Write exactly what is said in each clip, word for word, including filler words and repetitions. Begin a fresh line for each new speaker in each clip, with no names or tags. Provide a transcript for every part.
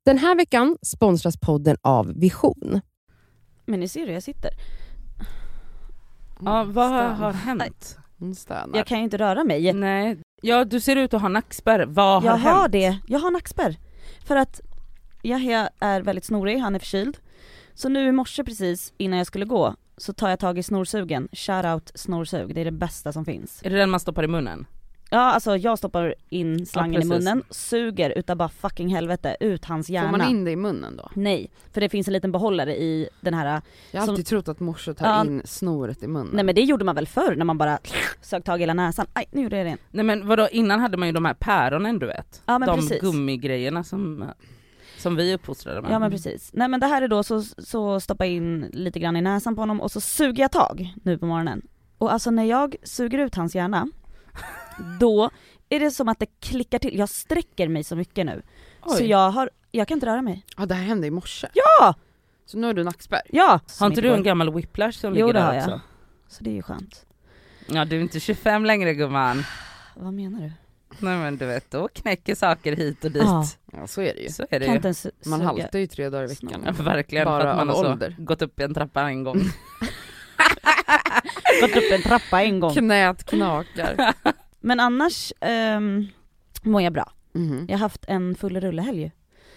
Den här veckan sponsras podden av Vision.
Men ni ser hur jag sitter.
Ja, vad har, har hänt?
Jag kan ju inte röra mig.
Nej. Ja, du ser ut att ha nackspärr. Vad har
jag
hänt?
har det. Jag har nackspärr. För att Yahya är väldigt snorig, han är förkyld. Så nu i morse precis innan jag skulle gå så tar jag tag i snorsugen. Shout out snorsug, det är det bästa som finns.
Är det den man stoppar i munnen?
Ja, alltså jag stoppar in slangen
ja,
i munnen, suger utav bara fucking helvete ut hans hjärna.
Får man in det i munnen då?
Nej, för det finns en liten behållare i den här.
Jag har
som,
alltid trott att morse tar
ja,
in snoret i munnen.
Nej men det gjorde man väl förr när man bara sög tag i hela näsan. Aj, nu gjorde jag det igen.
Nej men vadå, innan hade man ju de här päronen du vet.
Ja, men
de
precis.
gummigrejerna som, som vi uppfostrade med.
Ja men precis. Nej men det här är då så, så stoppa in lite grann i näsan på honom och så suger jag tag nu på morgonen. Och alltså när jag suger ut hans hjärna då är det som att det klickar till. Jag sträcker mig så mycket nu. Oj. Så jag har, jag kan inte röra mig.
Ja, det här hände i morse.
Ja!
Så nu har du nackspärr.
Ja!
Har inte du en gammal whiplash som
jo,
ligger där
har
också?
Jag. Så det är ju skönt.
Ja, du är inte tjugofem längre gumman.
Vad menar du?
Nej men du vet, då knäcker saker hit och dit.
Ja,
ja så är det ju.
Så är det
kan
ju.
inte ens
Man haltar ju tre dagar i veckan.
Ja, verkligen,
bara
för att man
av
har
ålder.
så gått upp i en trappa en gång.
gått upp en trappa en gång.
Knät knakar.
Men annars um, mår jag bra.
Mm-hmm.
Jag har haft en full rullehelg.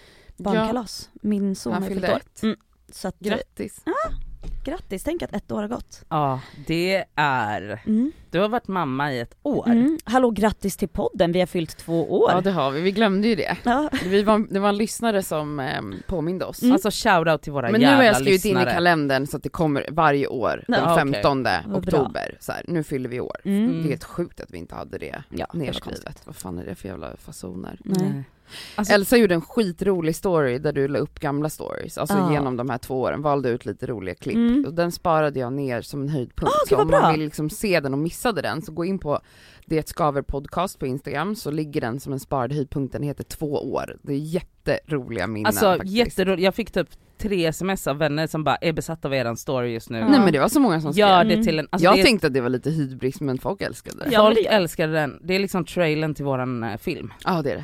Barnkalas. Ja. Min son
Han
har
fyllde
fyllt år.
ett.
Mm. Så att,
grattis.
Ja, grattis. Tänk att ett år har gått.
Ja, det är...
Mm.
Du har varit mamma i ett år.
Mm. Hallå, grattis till podden. Vi har fyllt två år.
Ja, det har vi. Vi glömde ju det.
Ja.
Vi var, det var en lyssnare som eh, påminde oss.
Mm. Alltså shoutout till våra
Men
jävla
nu har jag skrivit
lyssnare.
in i kalendern så att det kommer varje år den
Ja,
femtonde
okay.
oktober. Så här, nu fyller vi år.
Mm.
Det är helt sjukt att vi inte hade det
ja,
nedskrivet. Vad fan är det för jävla fasoner?
Nej.
Alltså,
Elsa gjorde en skitrolig story där du la upp gamla stories. Alltså
ah.
genom de här två åren valde ut lite roliga klipp.
Mm.
Och den sparade jag ner som en höjdpunkt.
Ah,
så om
bra.
man vill liksom se den och missade den så gå in på Det Skaver podcast på Instagram så ligger den som en sparad höjdpunkt. Den heter två år. Det är jätteroliga minnen
alltså
faktiskt.
jätteroligt. Jag fick typ tre sms av vänner som bara är besatta av eran story just nu.
Ja. Nej men det var så många som skrev.
Gör det till en, alltså
jag
det,
tänkte att det var lite hybris men folk älskade det.
Ja,
folk
men det-
älskade den. Det är liksom trailern till våran äh, film.
Ja det är det.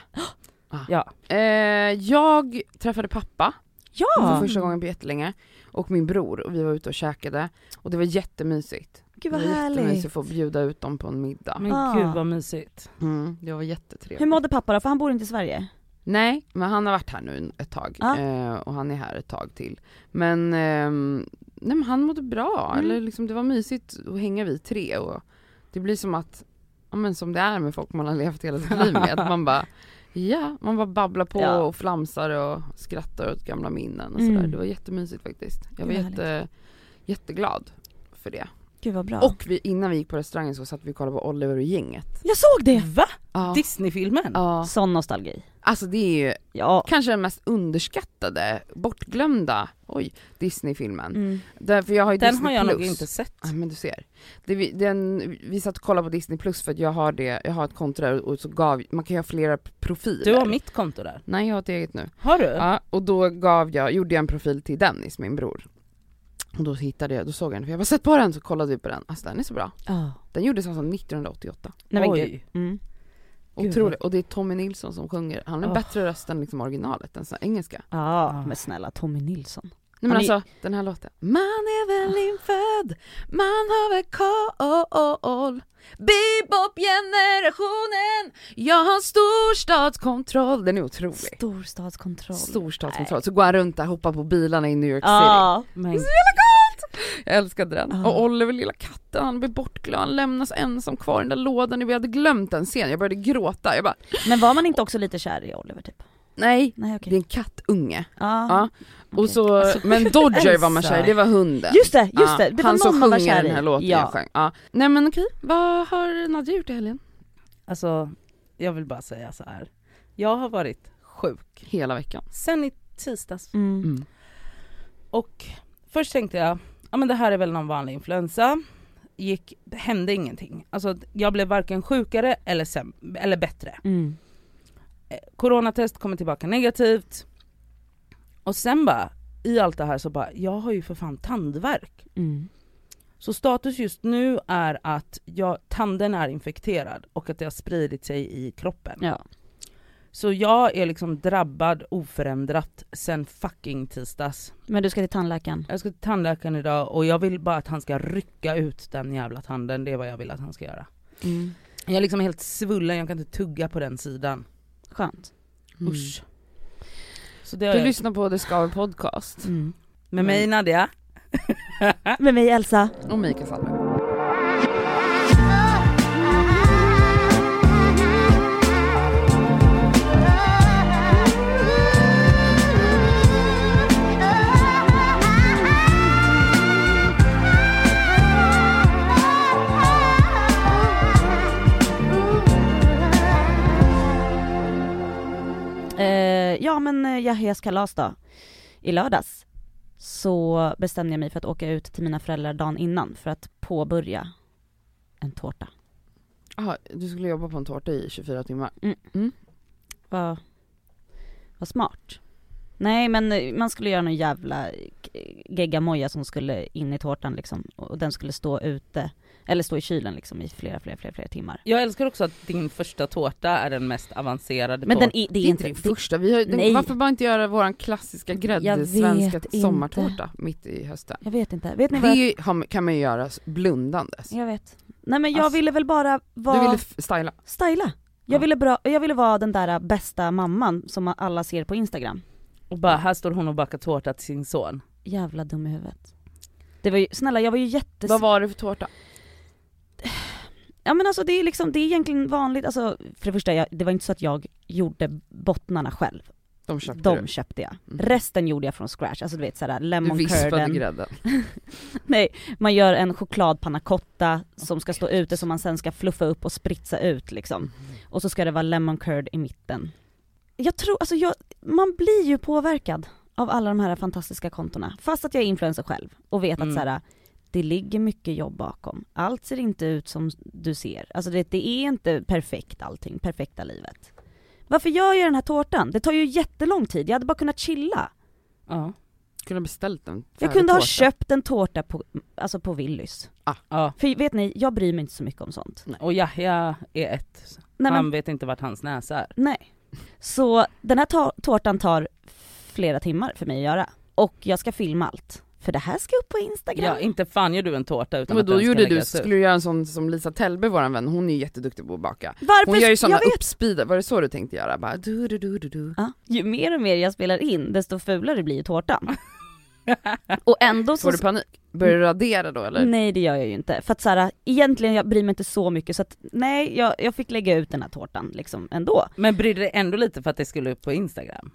Ja.
Eh, jag träffade pappa
Ja.
för första gången på jättelänge och min bror och vi var ute och käkade och det var jättemysigt.
Gud vad
det var
härligt.
jättemysigt att få bjuda ut dem på en middag.
Men
Ah.
gud vad mysigt.
Mm, det var jättetrevligt.
Hur mådde pappa då? För han bor inte i Sverige.
Nej, men han har varit här nu ett tag
Ah.
eh, och han är här ett tag till. Men, ehm, nej, men han mådde bra,
Mm.
eller liksom, det var mysigt att hänga vi tre och det blir som att, ja, men som det är med folk man har levt hela sitt liv med, att man bara ja, man bara babblar på
Ja.
och flamsar och skrattar åt gamla minnen och
Mm.
sådär. Det var jättemysigt faktiskt. Jag var
Gud, vad
jätte, jätteglad för det.
Gud vad bra.
Och vi, innan vi gick på restaurangen så satt vi och kollade på Oliver och gänget.
jag såg det!
Va?
Ja.
Disney-filmen?
Ja.
Sån nostalgi.
Alltså det är ju
Ja.
kanske den mest underskattade, bortglömda, oj, Disney-filmen.
Mm.
Därför jag har ju
Den
Disney
har jag nog
Plus.
inte sett.
Ja, men du ser. Det, vi, den, vi satt och kollade på Disney Plus för att jag har det, jag har ett konto där och så gav, man kan ju ha flera profiler.
Du har mitt konto där.
Nej, jag har ett eget nu.
Har du?
Ja, och då gav jag, gjorde jag en profil till Dennis, min bror. Och då hittade jag, då såg jag den, för jag bara sett på den så kollade vi på den. Alltså den är så bra.
Oh.
Den gjordes alltså nittonhundraåttioåtta.
Nej men
Oj.
gud. Mm.
Gud,
Otroligt. Och det är Tommy Nilsson som sjunger. Han har en
Oh.
bättre röst än liksom originalet, än så engelska.
Ja, men snälla Tommy Nilsson.
Nej men
Han är-
alltså, den här låten. Man är väl infödd, man har väl koll. Bebop-generationen, jag har storstadskontroll. Den är otrolig.
Storstadskontroll.
Storstadskontroll. Så går han runt där, hoppar på bilarna i New York City.
Ja.
Men
Jag älskade den.
Ja.
Och Oliver, lilla katten, han blir bortglömd. Han lämnas ensam kvar i den där lådan. Vi hade glömt den scenen. Jag började gråta. Jag bara,
Men var man inte också lite kär i Oliver typ?
nej,
Nej okej.
det är en kattunge.
Ja.
Ja. Och
okej.
så,
Alltså,
men Dodger var man
Elsa.
kär i, det var hunden.
Just det, just
Ja,
det. Det var
han som
någon man var
sjunger
kär
den här
i.
låten
Ja.
jag sjöng. Ja. Nej men okej, vad har Nadja gjort i helgen?
alltså, jag vill bara säga så här. Jag har varit sjuk
Hela veckan.
sen i tisdags.
Mm.
Mm.
Och först tänkte jag, ja men det här är väl någon vanlig influensa. Gick, det hände ingenting. Alltså jag blev varken sjukare eller, säm- eller bättre.
Mm.
Eh, Coronatest kommer tillbaka negativt. Och sen bara, i allt det här så bara, jag har ju för fan tandvärk.
Mm.
Så status just nu är att jag, tanden är infekterad och att det har spridit sig i kroppen.
Ja.
Så jag är liksom drabbad oförändrat sen fucking tisdags.
Men du ska till tandläkaren?
Jag ska till tandläkaren idag och jag vill bara att han ska rycka ut den jävla tanden. Det är vad jag vill att han ska göra.
Mm.
Jag är liksom helt svullen, jag kan inte tugga på den sidan.
Skönt.
Mm.
Usch. Så det
Du
har jag...
lyssnar på The Skaver podcast.
Mm.
Med mig Nadia.
Med mig Elsa.
Och Mika Sandberg.
Eh, ja men Yahyas kalas då. I lördags så bestämde jag mig för att åka ut till mina föräldrar dagen innan för att påbörja en tårta.
Aha, du skulle jobba på en tårta i tjugofyra timmar.
Mm.
Mm.
Vad vad smart. Nej men man skulle göra någon jävla geggamoja som skulle in i tårtan liksom. Och den skulle stå ute, eller stå i kylen liksom i flera, flera, flera, flera timmar.
Jag älskar också att din första tårta är den mest avancerade
Men
tårtan.
den är, det
Det
är
är
inte
inte din första. Vi har, den,
Nej.
varför bara inte göra våran klassiska
Jag
grädde
vet
svenska
inte.
sommartårta mitt i hösten?
Jag vet inte. Vet ni
Det
vad
är
jag...
ju, har- kan man ju göra blundandes.
jag vet. Nej men jag
Alltså,
ville väl bara vara...
Du ville f- styla.
styla. Jag,
Ja.
ville bra, jag ville vara den där bästa mamman som alla ser på Instagram.
Och bara, här står hon och bakar tårta till sin son.
Jävla dum i huvudet. Det var ju, snälla jag var ju jättes...
Vad var det för tårta?
Ja men alltså det är liksom, det är egentligen vanligt, alltså för det första, jag, det var inte så att jag gjorde bottnarna själv.
De köpte
De
du.
köpte jag.
Mm.
Resten gjorde jag från scratch, alltså du vet sådär
Du
lemon
vispade
curden.
grädden.
Nej, man gör en chokladpanna cotta som ska stå ute som man sen ska fluffa upp och spritsa ut liksom. Och så ska det vara lemon curd i mitten. Jag tror, alltså jag, man blir ju påverkad av alla de här fantastiska kontona. Fast att jag är influencer själv och vet
Mm.
att så här, det ligger mycket jobb bakom. Allt ser inte ut som du ser. Alltså det, det är inte perfekt allting, perfekta livet. Varför gör jag den här tårtan? Det tar ju jättelång tid, jag hade bara kunnat chilla.
Ja.
Kunde ha beställt en
Jag kunde ha
tårta.
köpt en tårta på, alltså på Willys.
Ja.
För vet ni, jag bryr mig inte så mycket om sånt.
Och Yahya är ett.
Nej,
Han
men,
vet inte vart hans näsa är.
nej. Så den här ta- tårtan tar flera timmar för mig att göra. Och jag ska filma allt. För det här ska upp på Instagram.
Ja, inte fan gör du en tårta utan
Men
att
då
den ska
gjorde du,
läggas ut.
skulle du göra en sån som Lisa Tellberg, våran vän. Hon är ju jätteduktig på att baka.
Varför?
Hon gör ju såna
jag vet.
uppspeedar. Var det så du tänkte göra? Bara du du du du du.
Ja, ju mer och mer jag spelar in, desto fulare blir ju tårtan. Och ändå så...
Får du panik? Börjar du radera då eller?
Nej det gör jag ju inte. För att så här, egentligen jag bryr mig inte så mycket så att nej, jag, jag fick lägga ut den här tårtan liksom ändå.
Men brydde dig ändå lite för att det skulle upp på Instagram?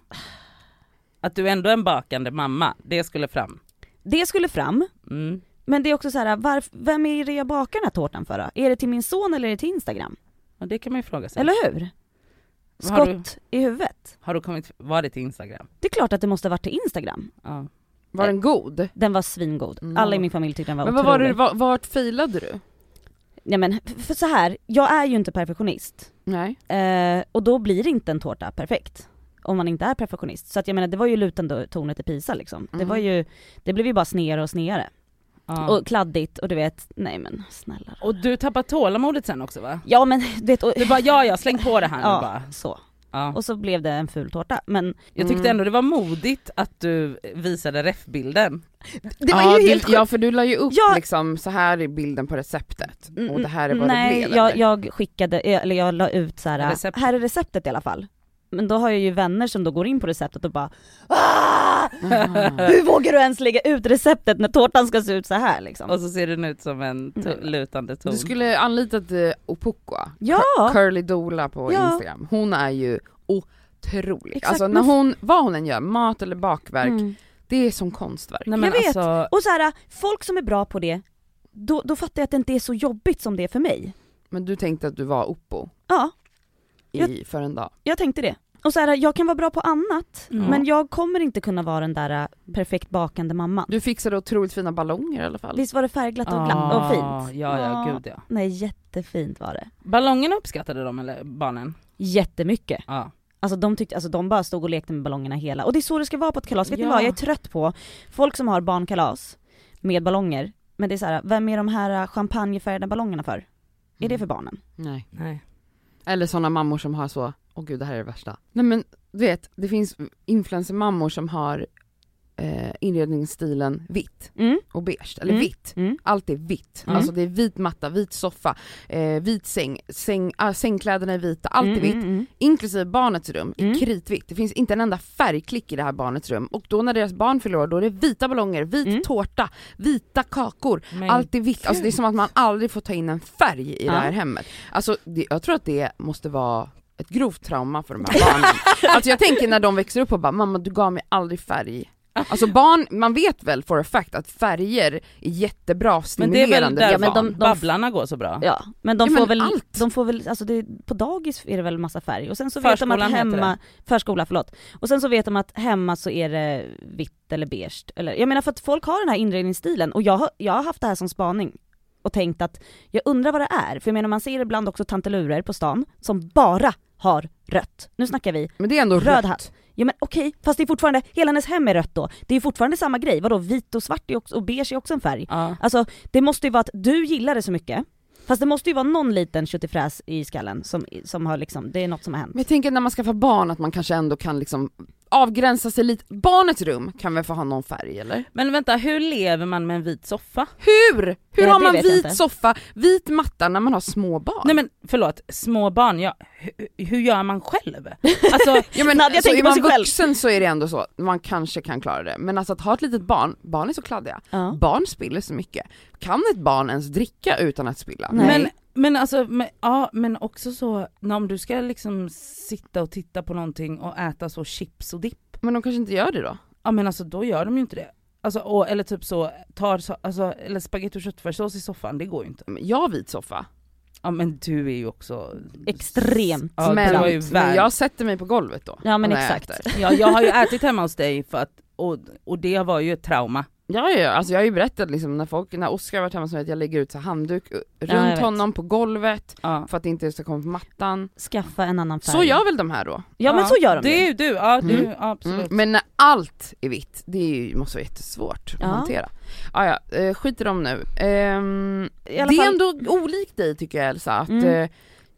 Att du ändå är en bakande mamma, det skulle fram.
Det skulle fram,
Mm.
men det är också så här, varf- vem är det jag bakar den här tårtan för då? Är det till min son eller är det till Instagram?
Ja, det kan man ju fråga sig.
Eller hur?
Har du-
Skott i huvudet.
Har du kommit, var det till Instagram?
Det är klart att det måste ha varit till Instagram.
Ja.
Var den god?
Den var svingod.
Mm.
Alla i min familj tyckte den var
Men vad
otrolig.
var det, var, vart failade du?
Nej men för så här, jag är ju inte perfektionist.
Nej.
Eh, och då blir inte en tårta perfekt. Om man inte är perfektionist. Så att jag menar, det var ju lutande tornet i Pisa liksom. Det
Mm.
var ju, det blev ju bara snedare och snedare.
Ja.
Och kladdigt och du vet, nej men snälla.
Och du tappar tålamodet sen också va?
Ja men du vet, och,
Du bara ja jag släng på det här nu
ja,
bara.
så.
Ja.
Och så blev det en ful tårta. Men
Jag tyckte
Mm.
ändå det var modigt att du visade refbilden.
det var
ja,
ju
du,
helt sjukt.
ja för du la ju upp
Ja.
liksom så här är bilden på receptet.
Mm,
Och det här är vad
nej,
det blev.
jag,
eller?
jag skickade, eller jag la ut så här,
Receptet.
här är receptet i alla fall. Men då har jag ju vänner som då går in på receptet och bara ah!
Aha.
Hur vågar du ens lägga ut receptet när tårtan ska se ut så här liksom?
Och så ser den ut som en to-
Mm.
lutande ton.
Du skulle anlitat eh, Opokwa.
Ja!
Curly Dola på
Ja.
Instagram. Hon är ju otrolig.
Exakt,
Alltså
men-
när hon, vad hon än gör, mat eller bakverk,
Mm.
det är som konstverk.
Nej, men
Jag vet.
Alltså,
Och så här, folk som är bra på det, då, då fattar jag att det inte är så jobbigt som det är för mig.
Men du tänkte att du var Oppo
Ja,
i,
Jag-
för en dag.
jag tänkte det. Och så här, jag kan vara bra på annat,
Mm.
men jag kommer inte kunna vara den där äh, perfekt bakande mamman.
Du fixade otroligt fina ballonger i alla fall.
Visst var det färgglatt och,
ah,
glatt och fint?
Ja, ja,
Ja.
gud ja.
Nej, jättefint var det.
Ballongerna uppskattade de eller barnen?
Jättemycket.
Ja.
Alltså de tyckte, alltså de bara stod och lekte med ballongerna hela. Och det är så det ska vara på ett kalas. Vet
Ja.
ni vad, jag är trött på folk som har barnkalas med ballonger. Men det är så här, vem är de här champagnefärgade ballongerna för? Är det för barnen?
Nej.
Nej.
Eller såna mammor som har så åh gud det här är det värsta. Nej men du vet, det finns influencermammor som har eh, inredningsstilen vitt
Mm.
och beige, eller
Mm.
vitt.
Mm.
Allt är vitt.
Mm.
Alltså det är vit matta, vit soffa, eh, vit säng, säng äh, sängkläderna är vita, allt är
Mm,
vitt.
mm, mm.
Inklusive barnets rum är
Mm.
kritvitt. Det finns inte en enda färgklick i det här barnets rum. Och då när deras barn fyller år, då är det vita ballonger, vit
Mm.
tårta, vita kakor.
Men
Allt är vitt. Alltså det är som att man aldrig får ta in en färg i
Ja.
det här hemmet. Alltså det, jag tror att det måste vara ett grovt trauma för de här barnen. Alltså jag tänker när de växer upp och bara, mamma du gav mig aldrig färg. Alltså barn, man vet väl for a fact att färger är jättebra
Men det är
stimulerande.
väl där
Ja, men de-
de, babblarna går så bra.
Ja, men de
Ja,
får
men
väl,
allt.
de får väl, alltså det, på dagis är det väl massa färg och sen så vet de
Förskolan
att
heter
hemma, förskola förlåt, och sen så vet de att hemma så är det vitt eller beige, eller jag menar för att folk har den här inredningsstilen och jag har, jag har haft det här som spaning och tänkt att jag undrar vad det är, för jag menar man ser ibland också tantelurer på stan som bara har rött, nu snackar vi
Men det är ändå
röd
rött.
hatt. Ja men okej, fast det är fortfarande, hela hennes hem är rött då, det är fortfarande samma grej, vadå vit och svart är också, och beige är också en färg.
Ja.
Alltså det måste ju vara att du gillar det så mycket, fast det måste ju vara någon liten köttifräs i skallen som, som har liksom, det är något som har hänt.
Men jag tänker när man skaffar barn att man kanske ändå kan liksom avgränsa sig lite. Barnets rum kan väl få ha någon färg eller?
Men vänta, hur lever man med en vit soffa?
Hur? Hur
Ja,
har
det
man
vet jag
vit
inte.
soffa, vit matta när man har små barn?
Nej men förlåt, små barn, ja, hur, hur gör man själv? Alltså,
Ja, men
Nadja
alltså,
tänker
är
på
man
sig själv.
vuxen så är det ändå så, man kanske kan klara det. Men alltså att ha ett litet barn, barn är så kladdiga.
Ja.
Barn spiller så mycket. Kan ett barn ens dricka utan att spilla?
Nej.
men, men alltså, men, ja men också så, när om du ska liksom sitta och titta på någonting och äta så chips och dipp,
Men de kanske inte gör det då?
ja men alltså då gör de ju inte det. Alltså, och, eller typ så, tar, så- alltså, eller spagetti och köttfärssås i soffan, det går ju inte.
Jag har vit soffa.
Ja men du är ju också
Extremt.
Ja,
men,
det var ju
men
värd.
jag sätter mig på golvet då.
Ja men
när jag
exakt.
äter.
Ja, jag har ju ätit hemma hos dig för att, och, och det var ju ett trauma.
Ja, ja, alltså jag har ju berättat liksom när folk, när Oskar har varit hemma så vet jag lägger ut så här handduk uh,
jag
runt
vet.
honom på golvet
Ja.
för att det inte ska komma på mattan.
Skaffa en annan färg.
Så gör väl de här då?
Ja men så gör de
Det är
ju.
ju du, ja du,
Mm.
ja, absolut.
Mm. Men när allt är vitt, det är ju, måste vara jättesvårt
Ja.
att hantera. Ah, ja, eh, skit i dem nu. Ehm,
I alla
det är
fall-
ändå olikt dig tycker jag Elsa, att
Mm.
eh,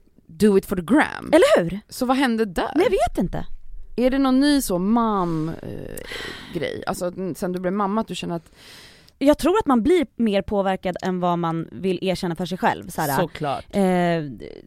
do it for the gram.
Eller hur?
Så vad hände där?
Nej jag vet inte.
Är det någon ny så mam eh, grej? Alltså att sen du blev mamma att du känner att
Jag tror att man blir mer påverkad än vad man vill erkänna för sig själv. Så här,
Såklart.
eh,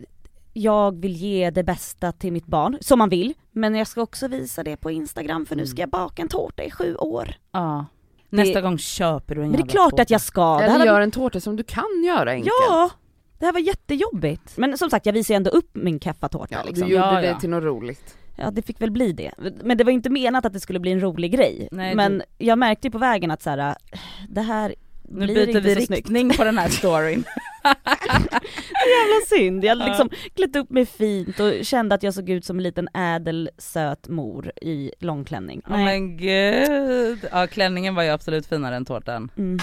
jag vill ge det bästa till mitt barn, som man vill, men jag ska också visa det på Instagram för nu ska jag baka en tårta i sju år.
Ja. Nästa gång köper du en
Men det är
jävla
klart
tårta.
att jag ska. Det här
eller
var,
gör en tårta som du kan göra enkelt.
ja, det här var jättejobbigt. Men som sagt, jag visar ju ändå upp min keffatårta
Ja,
liksom.
du gjorde
Ja,
det
ja.
till något roligt.
Ja, det fick väl bli det. Men det var inte menat att det skulle bli en rolig grej.
Nej,
men
du-
jag märkte ju på vägen att så här, det här
Nu
blir
byter
inte
vi
så snyggt.
riktning på den här storyn.
Jävla synd. Jag hade
Ja.
liksom klätt upp mig fint och kände att jag såg ut som en liten ädel söt mor i långklänning.
Ja men gud. Ja, klänningen var ju absolut finare än tårtan.
Mm.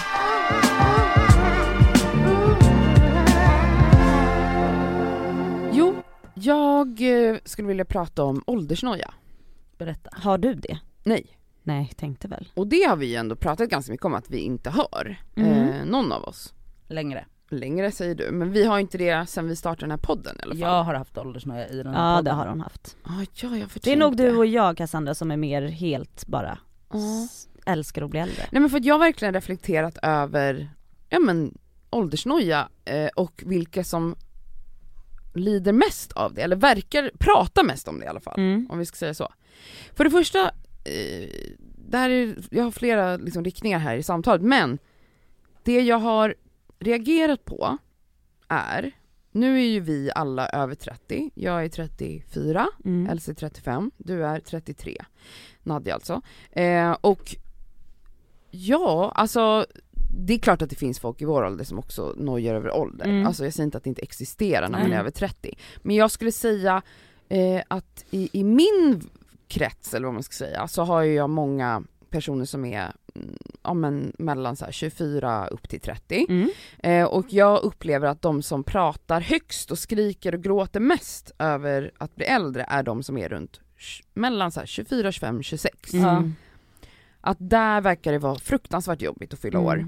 Jo, jag eh, skulle vilja prata om åldersnoja.
Berätta.
Har du det?
Nej.
Nej, tänkte väl.
Och det har vi ju ändå pratat ganska mycket om att vi inte har.
Mm.
Eh, någon av oss.
Längre.
Längre säger du, men vi har inte det sen vi startade den här podden i alla fall.
Jag har haft åldersnöja i den här
Ja,
podden.
det har hon haft.
Ah, ja, jag
Det är nog du och jag, Cassandra, som är mer helt bara
Ja.
s- älskar att bli äldre.
Nej men för att jag har verkligen reflekterat över ja men åldersnoja eh, och vilka som lider mest av det, eller verkar prata mest om det i alla fall,
Mm.
om vi ska säga så. För det första, eh, där är, jag har flera liksom, riktningar här i samtalet, men det jag har reagerat på är, nu är ju vi alla över trettio, jag är trettiofyra,
Mm.
Elsa är trettiofem, du är trettiotre, Nadja alltså. Eh, och ja, alltså det är klart att det finns folk i vår ålder som också nojar över ålder.
Mm.
Alltså jag säger inte att det inte existerar när man
Nej.
är över trettio. Men jag skulle säga eh, att i, i min krets, eller vad man ska säga, så har ju jag många personer som är mm, ja, men, mellan så här, tjugofyra upp till trettio.
Mm.
Eh, och jag upplever att de som pratar högst och skriker och gråter mest över att bli äldre är de som är runt tj- mellan så här, tjugofyra, tjugofem, tjugosex.
Mm.
Att där verkar det vara fruktansvärt jobbigt att fylla år.
Mm.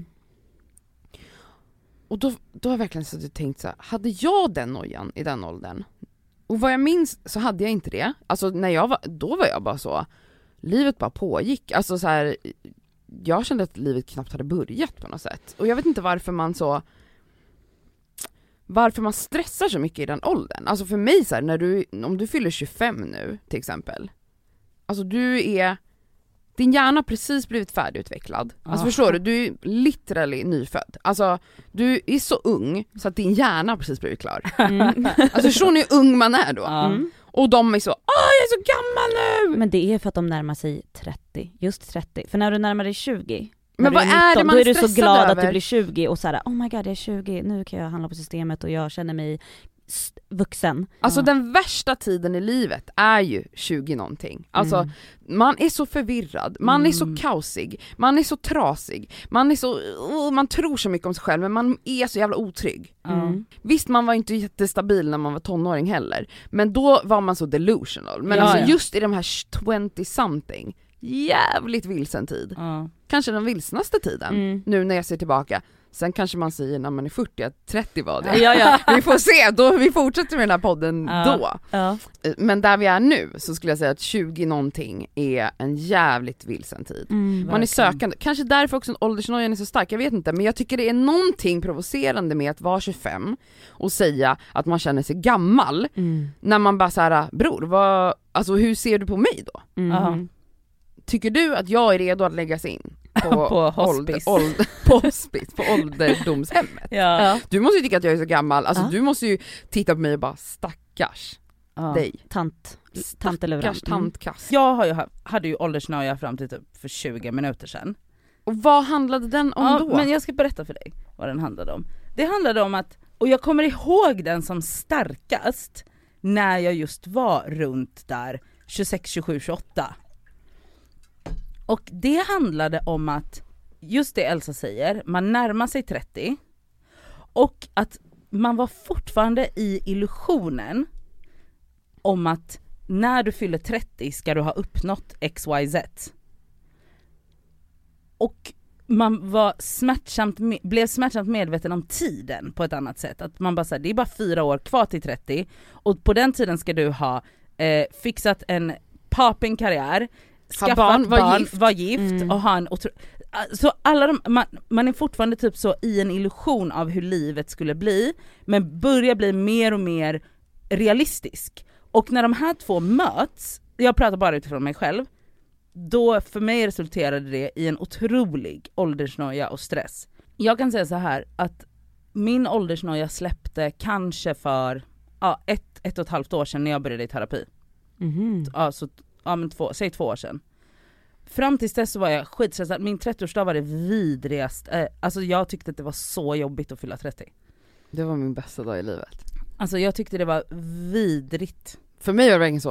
Och då, då har jag verkligen så tänkt så här, hade jag den nojan i den åldern? Och vad jag minns så hade jag inte det. Alltså när jag var, då var jag bara så, livet bara pågick. Alltså så här, jag kände att livet knappt hade börjat på något sätt. Och jag vet inte varför man så, varför man stressar så mycket i den åldern. Alltså för mig så här, när du, om du fyller tjugofem nu till exempel. Alltså du är, din hjärna har precis blivit färdigutvecklad. Alltså
Ah.
förstår du, du är literally nyfödd. Alltså du är så ung så att din hjärna har precis blivit klar.
Mm.
Alltså förstår ni hur ung man är då?
Ja.
Mm.
Och de är så, åh jag är så gammal nu!
Men det är för att de närmar sig trettio, just trettio. För när du närmar dig tjugo,
Men
när
vad
du
är det man
då är
är
du så
stressad
glad
över?
att du blir tjugo och så här, oh my god jag är tjugo, nu kan jag handla på systemet och jag känner mig s- vuxen.
Alltså
Ja.
den värsta tiden i livet är ju tjugo någonting. Alltså
Mm.
man är så förvirrad, man är så
Mm.
kaosig, man är så trasig, man är så, oh, man tror så mycket om sig själv men man är så jävla otrygg.
Mm.
Visst man var inte jättestabil när man var tonåring heller, men då var man så delusional. Men
Ja,
alltså
ja.
just i de här tjugo something, jävligt vilsen tid.
Ja.
Kanske den vilsnaste tiden,
Mm.
nu när jag ser tillbaka. Sen kanske man säger när man är fyrtio att trettio var det.
Ja, ja.
Vi får se, då, vi fortsätter med den här podden
Ja.
då.
Ja.
Men där vi är nu så skulle jag säga att tjugo någonting är en jävligt vilsen tid.
Mm.
Man är
Verkligen.
sökande, kanske därför också åldersnojan är så stark, jag vet inte, men jag tycker det är någonting provocerande med att vara tjugofem och säga att man känner sig gammal,
Mm.
när man bara såhär, bror, vad, alltså hur ser du på mig då?
Mm.
Ja.
Tycker du att jag är redo att läggas in på,
På
ålder,
hospice.
ålder, på hospice, på ålderdomshemmet?
Ja.
Ja.
Du måste ju tycka att jag är så gammal, alltså
Ja.
du måste ju titta på mig och bara stackars
Ja.
dig.
Tant, tanteluran.
Stackars tantkass.
Jag har ju, ha- hade ju åldersnoja fram till typ för tjugo minuter sedan.
Och vad handlade den om
Ja,
då?
men jag ska berätta för dig vad den handlade om. Det handlade om att, och jag kommer ihåg den som starkast när jag just var runt där tjugosex, tjugosju, tjugoåtta. Och det handlade om att, just det Elsa säger, man närmar sig trettio och att man var fortfarande i illusionen om att när du fyller trettio ska du ha uppnått X Y Z. Och man var smärtsamt, me- blev smärtsamt medveten om tiden på ett annat sätt. Att man bara säger det är bara fyra år kvar till trettio och på den tiden ska du ha eh, fixat en popping karriär, skaffat
barn,
barn,
var
var
gift.
gift, var gift
Mm.
och ha en otro- så alla de, man, man är fortfarande typ så i en illusion av hur livet skulle bli, men börjar bli mer och mer realistisk. Och när de här två möts, jag pratar bara utifrån mig själv, då för mig resulterade det i en otrolig åldersnoja och stress. Jag kan säga så här att min åldersnoja släppte kanske för ja, ett, ett och ett halvt år sedan när jag började i terapi.
Mhm.
Ja, så, ja men två, säg två år sedan. Fram tills dess så var jag skitstressad, min trettioårsdag var det vidrigast. Eh, alltså jag tyckte att det var så jobbigt att fylla trettio.
Det var min bästa dag i livet.
Alltså jag tyckte det var vidrigt.
För mig var det verkligen så,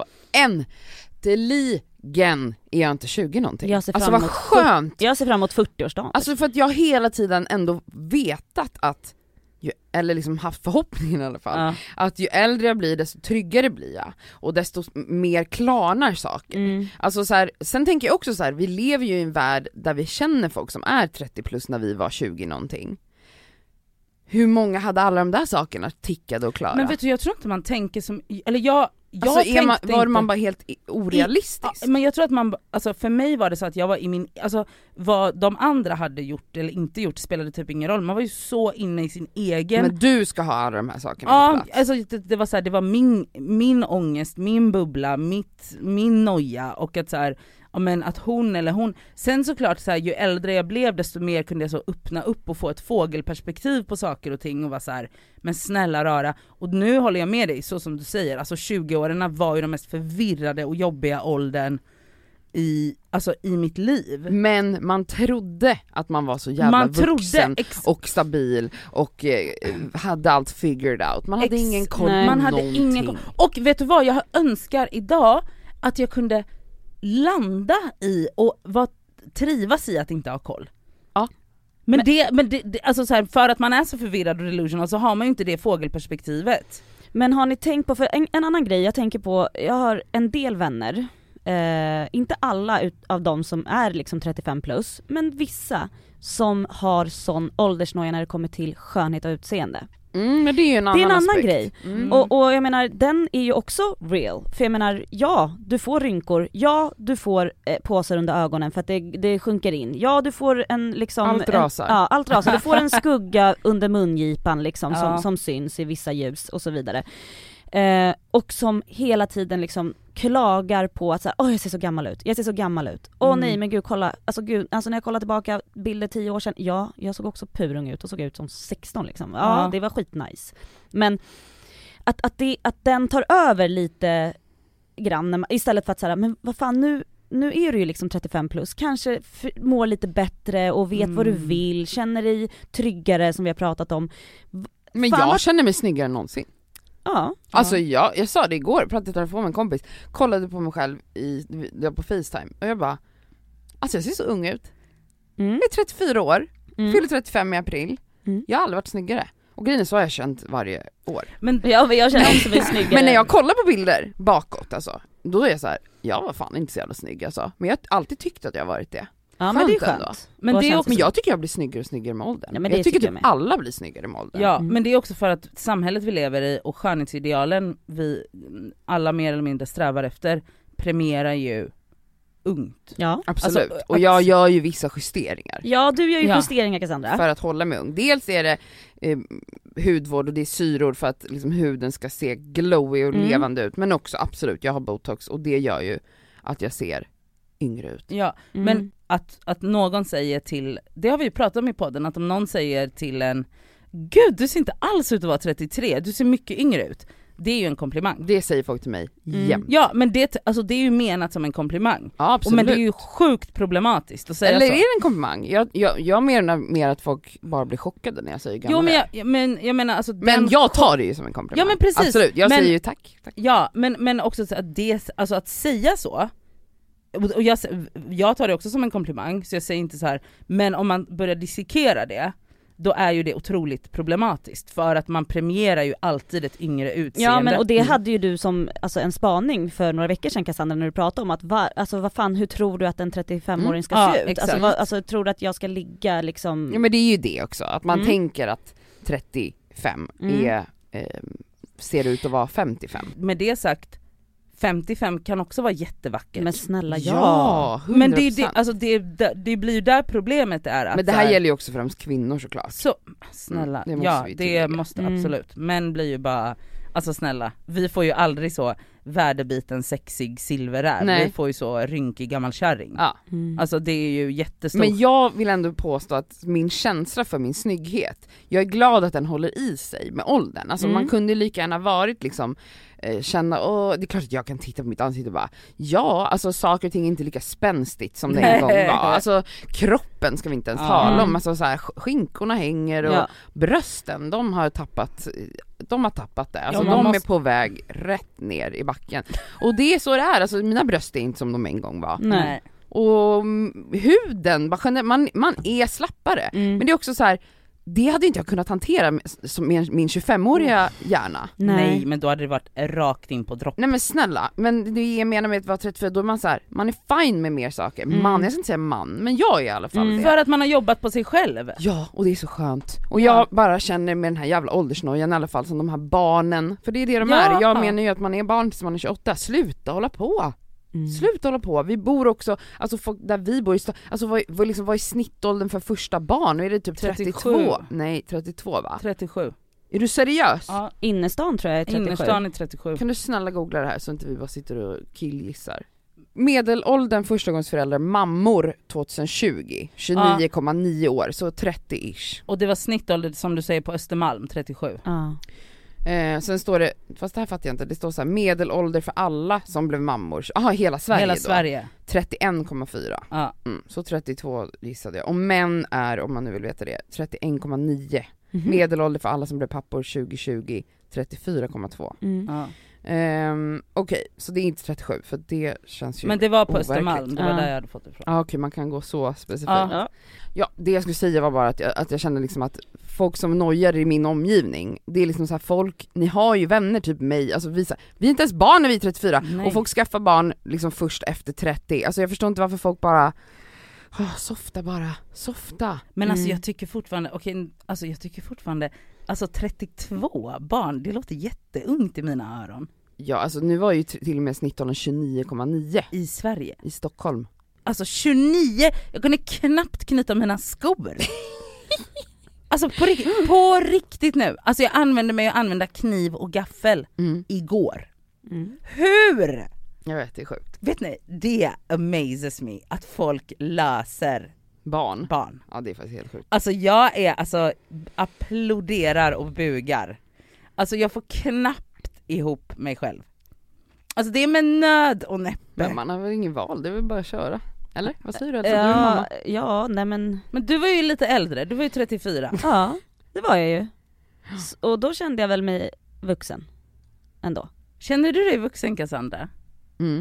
äntligen är jag inte tjugo någonting.
Jag ser
Alltså
fram
vad
emot
skönt!
Jag ser fram emot fyrtioårsdagen.
Alltså för att jag hela tiden ändå vetat att, ju, eller liksom haft förhoppningen i alla fall,
Ja.
att ju äldre jag blir desto tryggare blir jag. Och desto mer klarnar saker.
Mm.
Alltså så här, sen tänker jag också så här, vi lever ju i en värld där vi känner folk som är trettio plus när vi var tjugo någonting. Hur många hade alla de där sakerna tickade och klara?
Men vet du, jag tror inte man tänker som, eller jag, jag
alltså är man,
tänkte
var
inte,
man bara helt i- orealistisk?
Ja, men jag tror att man, alltså för mig var det så att jag var i min, alltså vad de andra hade gjort eller inte gjort spelade typ ingen roll, man var ju så inne i sin egen.
Men du ska ha alla de här sakerna på
Ja,
plats.
alltså det, det var så här, det var min, min ångest, min bubbla, mitt, min noja och att så här, ja, men att hon eller hon, sen såklart så här, ju äldre jag blev desto mer kunde jag så öppna upp och få ett fågelperspektiv på saker och ting och vara så här, men snälla rara, och nu håller jag med dig så som du säger, alltså tjugo-åringarna var ju de mest förvirrade och jobbiga åldern i, alltså i mitt liv.
Men man trodde att man var så jävla
Man
vuxen
trodde ex-
och stabil och eh, hade allt figured out. Man hade
Ex-
ingen koll
nej.
på
Man hade
någonting.
ingen koll. Och vet du vad, jag önskar idag att jag kunde landa i och var, trivas i att inte ha koll.
Ja.
Men,
Men-
det, men det, det, alltså så här, för att man är så förvirrad och delusional så har man ju inte det fågelperspektivet.
Men har ni tänkt på, för en, en annan grej jag tänker på, jag har en del vänner, eh, inte alla ut, av dem som är liksom trettiofem plus, men vissa som har sån åldersnoja när det kommer till skönhet och utseende.
Mm, men det är ju en annan
Det är en annan
aspekt.
grej.
Mm.
Och, och jag menar, den är ju också real. För jag menar, ja, du får rynkor. Ja, du får eh, påsar under ögonen för att det, det sjunker in. Ja, du får en liksom...
Allt
en,
rasar.
Ja, allt rasar. Du får en skugga under mungipan liksom som,
Ja.
som syns i vissa ljus och så vidare. Eh, och som hela tiden liksom klagar på att så här, åh jag ser så gammal ut, jag ser så gammal ut. Åh
Mm.
nej men gud kolla, alltså gud, alltså när jag kollar tillbaka bilder tio år sedan, ja jag såg också purung ut och såg ut som sexton liksom. Ja,
Ja.
det var skitnice. Men att, att, det, att den tar över lite grann när man, istället för att säga men vad fan nu nu är du ju liksom trettiofem plus, kanske f- mår lite bättre och vet
Mm.
vad du vill, känner dig tryggare som vi har pratat om.
Men
Fan,
jag
vad-
känner mig snyggare än någonsin.
Ja.
Alltså jag, jag sa det igår, pratade i telefon med en kompis, kollade på mig själv i, det var på FaceTime och jag bara, alltså jag ser så ung ut.
Mm.
Jag är trettiofyra år,
Mm.
fyller trettiofem i april.
Mm.
Jag har aldrig varit snyggare. Och grejen är så har jag känt varje år.
Men
Ja, men jag känner också mig snyggare.
Men när jag kollar på bilder bakåt alltså, då är jag så här, jag var fan inte så jävla snygg alltså. Men jag har alltid tyckt att jag har varit det.
Ja men det är
skönt
skönt.
ändå.
Men
Och
det är
känns
också-
Men jag tycker jag blir snyggare och snyggare med åldern.
Ja, men det
jag tycker
tycker
typ
jag med.
alla blir snyggare med åldern.
Ja,
Mm.
men det är också för att samhället vi lever i och skönhetsidealen vi alla mer eller mindre strävar efter premierar ju ungt.
Ja.
Absolut.
Alltså,
och
att-
jag gör ju vissa justeringar.
Ja, du gör ju
Ja.
justeringar Cassandra.
För att hålla mig ung. Dels är det eh, hudvård och det är syror för att liksom, huden ska se glowy och
Mm.
levande ut. Men också absolut, jag har botox och det gör ju att jag ser yngre ut.
Ja,
Mm.
men att, att någon säger till, det har vi ju pratat om i podden, att om någon säger till en gud du ser inte alls ut att vara trettiotre, du ser mycket yngre ut. Det är ju en komplimang.
Det säger folk till mig
Mm.
jämt.
Ja men det, alltså, det är ju menat som en komplimang.
Ja,
Och
absolut.
men det är ju sjukt problematiskt att säga
Eller
så.
är det en komplimang? Jag, jag, jag menar mer att folk bara blir chockade när jag säger gammal.
Jo men
jag,
jag, men jag menar alltså
men
den
jag tar det ju som en komplimang.
Ja, men precis.
Absolut, jag
Men-
säger ju tack. tack.
Ja, men, men också så att, det, alltså att säga så, och och jag, jag tar det också som en komplimang, så jag säger inte så här. Men om man börjar dissekera det, då är ju det otroligt problematiskt, för att man premierar ju alltid ett yngre utseende.
Ja men och det
Mm.
hade ju du som alltså, en spaning för några veckor sedan Cassandra när du pratade om att va, alltså vad fan hur tror du att en trettiofemåring ska
Mm.
se
Ja,
ut?
exakt.
Alltså, vad, alltså tror du att jag ska ligga liksom...
Ja men det är ju det också, att man
Mm.
tänker att trettiofem
Mm.
är, eh, ser ut att vara femtiofem.
Med det sagt, femtiofem kan också vara jättevackert.
Men snälla ja.
Ja, hundra
men det, är det,
procent.
alltså det, det, det blir ju där problemet är att
Men det
så
här gäller ju också främst kvinnor såklart.
så, snälla,
Mm, det måste
ja
vi
det
tillägga.
måste
Mm.
absolut, män blir ju bara, alltså snälla, vi får ju aldrig så värdebiten sexig silverär,
Nej.
vi får ju så rynkig gammal kärring.
Ja.
Mm.
Alltså det är ju jättestort.
Men jag vill ändå påstå att min känsla för min snygghet, jag är glad att den håller i sig med åldern. Alltså
Mm.
man kunde lika gärna varit liksom eh, känna, åh, det är klart att jag kan titta på mitt ansikte och bara, ja, alltså saker och ting är inte lika spänstigt som det en gång var. Alltså kroppen ska vi inte ens
Ja.
tala om,
Mm.
alltså så här, skinkorna hänger och
Ja.
brösten, de har tappat de har tappat det, alltså
Ja, man
de
måste-
är på väg rätt ner i backen. Och det är så det är, alltså mina bröst är inte som de en gång var.
Nej.
Och mm, huden, bara generellt, man, man är slappare.
Mm.
Men det är också så här, det hade inte jag kunnat hantera med, som min, min tjugofemåriga hjärna.
Nej.
Nej.
men då hade det varit rakt in på dropp.
Nej men snälla, men det jag menar med att vara trettiofyra, då är man så här, man är fine med mer saker.
Mm.
Man, jag ska inte säga man, men jag är i alla fall
Mm.
det.
För att man har jobbat på sig själv.
Ja, och det är så skönt. Och
Ja.
jag bara känner med den här jävla åldersnojan i alla fall, som de här barnen, för det är det de
Ja.
är. Jag menar ju att man är barn tills man är tjugoåtta, sluta hålla på.
Mm.
Sluta hålla på, vi bor också, alltså folk där vi bor i sta- alltså vad, vad, liksom, vad är snittåldern för första barn? Nu är det typ trettiotvå?
trettiosju.
Nej, trettiotvå va?
trettiosju.
Är du seriös?
Ja,
Innerstan tror jag är trettiosju.
innerstan är trettiosju.
Kan du snälla googla det här så inte vi bara sitter och killgissar? Medelåldern förstagångsföräldrar mammor tjugohundratjugo, tjugonio komma nio år, så trettio-ish.
Och det var snittålder som du säger på Östermalm, trettiosju.
Ja.
Eh, sen står det, fast det här fattar jag inte, det står så här medelålder för alla som blev mammor, aha, hela Sverige
Hela
då,
Sverige.
trettioen komma fyra.
Ja.
Mm, så trettiotvå gissade jag. Och män är, om man nu vill veta det, trettioen komma nio.
Mhm.
Medelålder för alla som blev pappor tjugohundratjugo, trettiofyra komma två.
Mm.
Ja.
Ehm, Okej, så det är inte trettiosju, för det känns ju...
Men det var på
overkligt.
Östermalm, det var
Ja.
där jag hade fått det ifrån.
Ja, okej, man kan gå så specifikt.
Ja.
Ja.
Ja.
det jag skulle säga var bara att jag, att jag kände liksom att folk som nojar i min omgivning, det är liksom så här, folk, ni har ju vänner typ mig, alltså vi, så här, vi är inte ens barn när vi är trettiofyra,
Nej.
och folk skaffar barn liksom först efter trettio, alltså jag förstår inte varför folk bara, oh, softa bara, softa.
Men alltså
Mm.
jag tycker fortfarande, okej, alltså jag tycker fortfarande Alltså trettiotvå barn, det låter jätteungt i mina öron.
Ja, alltså nu var ju t- till och med snittåldern tjugonio komma nio
I Sverige.
i Stockholm.
Alltså tjugonio, jag kunde knappt knyta mina skor. Alltså på, rik- på riktigt nu. Alltså jag använde mig att använda kniv och gaffel
Mm.
igår.
Mm.
Hur?
Jag vet, det är sjukt.
Vet ni, det amazes me att folk löser
Barn.
barn.
Ja, det är faktiskt helt sjukt.
Alltså jag är, alltså applåderar och bugar. Alltså jag får knappt ihop mig själv. Alltså det är med nöd och näppe.
Men man har väl ingen val, det är väl bara att köra. Eller? Vad säger du? Alltså, du är
Ja,
mamma.
ja, nej men
Men du var ju lite äldre, du var ju trettiofyra.
ja, det var jag ju. S- Och då kände jag väl mig vuxen ändå.
Känner du dig vuxen, Cassandra?
Mm.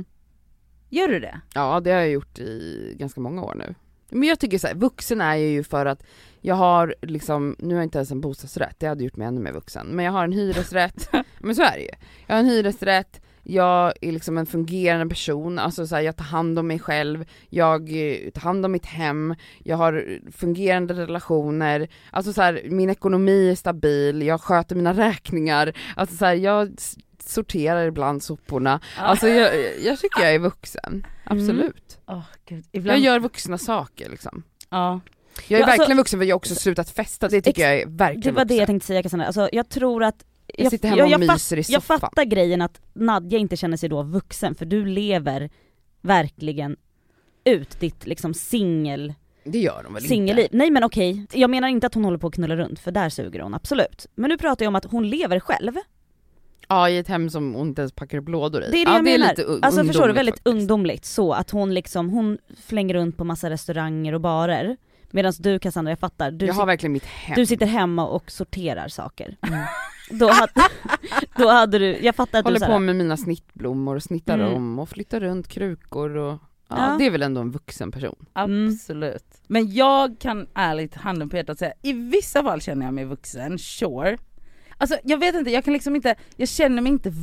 Gör du det?
Ja, det har jag gjort i ganska många år nu. Men jag tycker så här, vuxen är jag ju för att jag har liksom, nu har jag inte ens en bostadsrätt, det hade gjort mig ännu mer vuxen. Men jag har en hyresrätt, men så är det ju. Jag har en hyresrätt, jag är liksom en fungerande person, alltså så här, jag tar hand om mig själv, jag eh, tar hand om mitt hem, jag har fungerande relationer, alltså så här, min ekonomi är stabil, jag sköter mina räkningar, alltså så här, jag s- sorterar ibland soporna. Alltså jag, jag tycker jag är vuxen, absolut.
Åh, Gud.
Jag
Ibland...
gör vuxna saker liksom.
Ja.
Jag är
Ja, alltså-
verkligen vuxen för jag har också slutat festa, det tycker
Ex-
jag är verkligen
Det var det jag
vuxen.
tänkte säga, Cassandra. Alltså jag tror att
Jag sitter hemma och
jag,
myser i
jag
soffan.
fattar grejen att Nadja inte känner sig då vuxen, för du lever verkligen ut ditt liksom singel
Det gör de väl
singelliv.
inte?
Nej men okej, jag menar inte att hon håller på att knulla runt, för där suger hon absolut. Men nu pratar jag om att hon lever själv.
Ja, i ett hem som hon inte ens packar upp lådor i.
Det är det
ja,
jag
det är
menar.
lite u-
Alltså förstår du,
ungdomligt
väldigt
faktiskt.
ungdomligt så att hon liksom, hon flänger runt på massa restauranger och barer. Medan du, Cassandra, jag fattar, du,
Jag har
sit,
verkligen mitt hem.
du sitter hemma och sorterar saker. Då, hade, då hade du, jag fattar att
Håller
du så här,
på med mina snittblommor och snittar
Mm.
om och flyttar runt krukor och ja,
Ja.
det är väl ändå en vuxen person.
Absolut. Men jag kan ärligt handen på hjärtat säga, i vissa fall känner jag mig vuxen, sure. Alltså jag vet inte, jag kan liksom inte, jag känner mig inte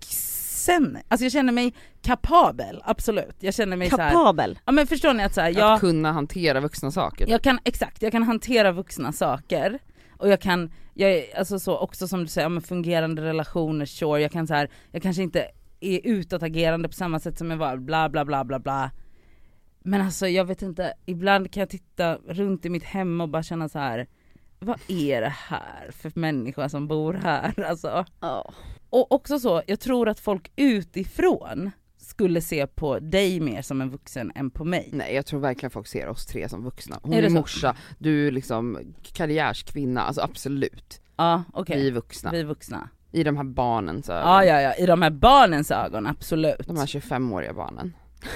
vuxen. Alltså jag känner mig kapabel, absolut. Jag känner mig så här.
kapabel.
Ja men förstår ni att så här, jag,
Att kunna hantera vuxna saker.
jag kan, exakt, jag kan hantera vuxna saker. Och jag kan, jag är alltså så också som du säger, med fungerande relationer, sure. Jag kan så här, jag kanske inte är utåtagerande på samma sätt som jag var, bla bla bla bla bla. Men alltså jag vet inte, ibland kan jag titta runt i mitt hem och bara känna så här: vad är det här för människa som bor här? Alltså.
Oh.
Och också så, jag tror att folk utifrån skulle se på dig mer som en vuxen än på mig.
Nej, jag tror verkligen folk ser oss tre som vuxna. Hon
Är
är,
det så?
morsa, du är liksom karriärskvinna, alltså absolut.
Ja, okej.
Vi är vuxna.
Vi är vuxna.
I de här barnens ögon.
Ja, ja, ja, i de här barnens ögon, absolut.
De här tjugofemåriga barnen.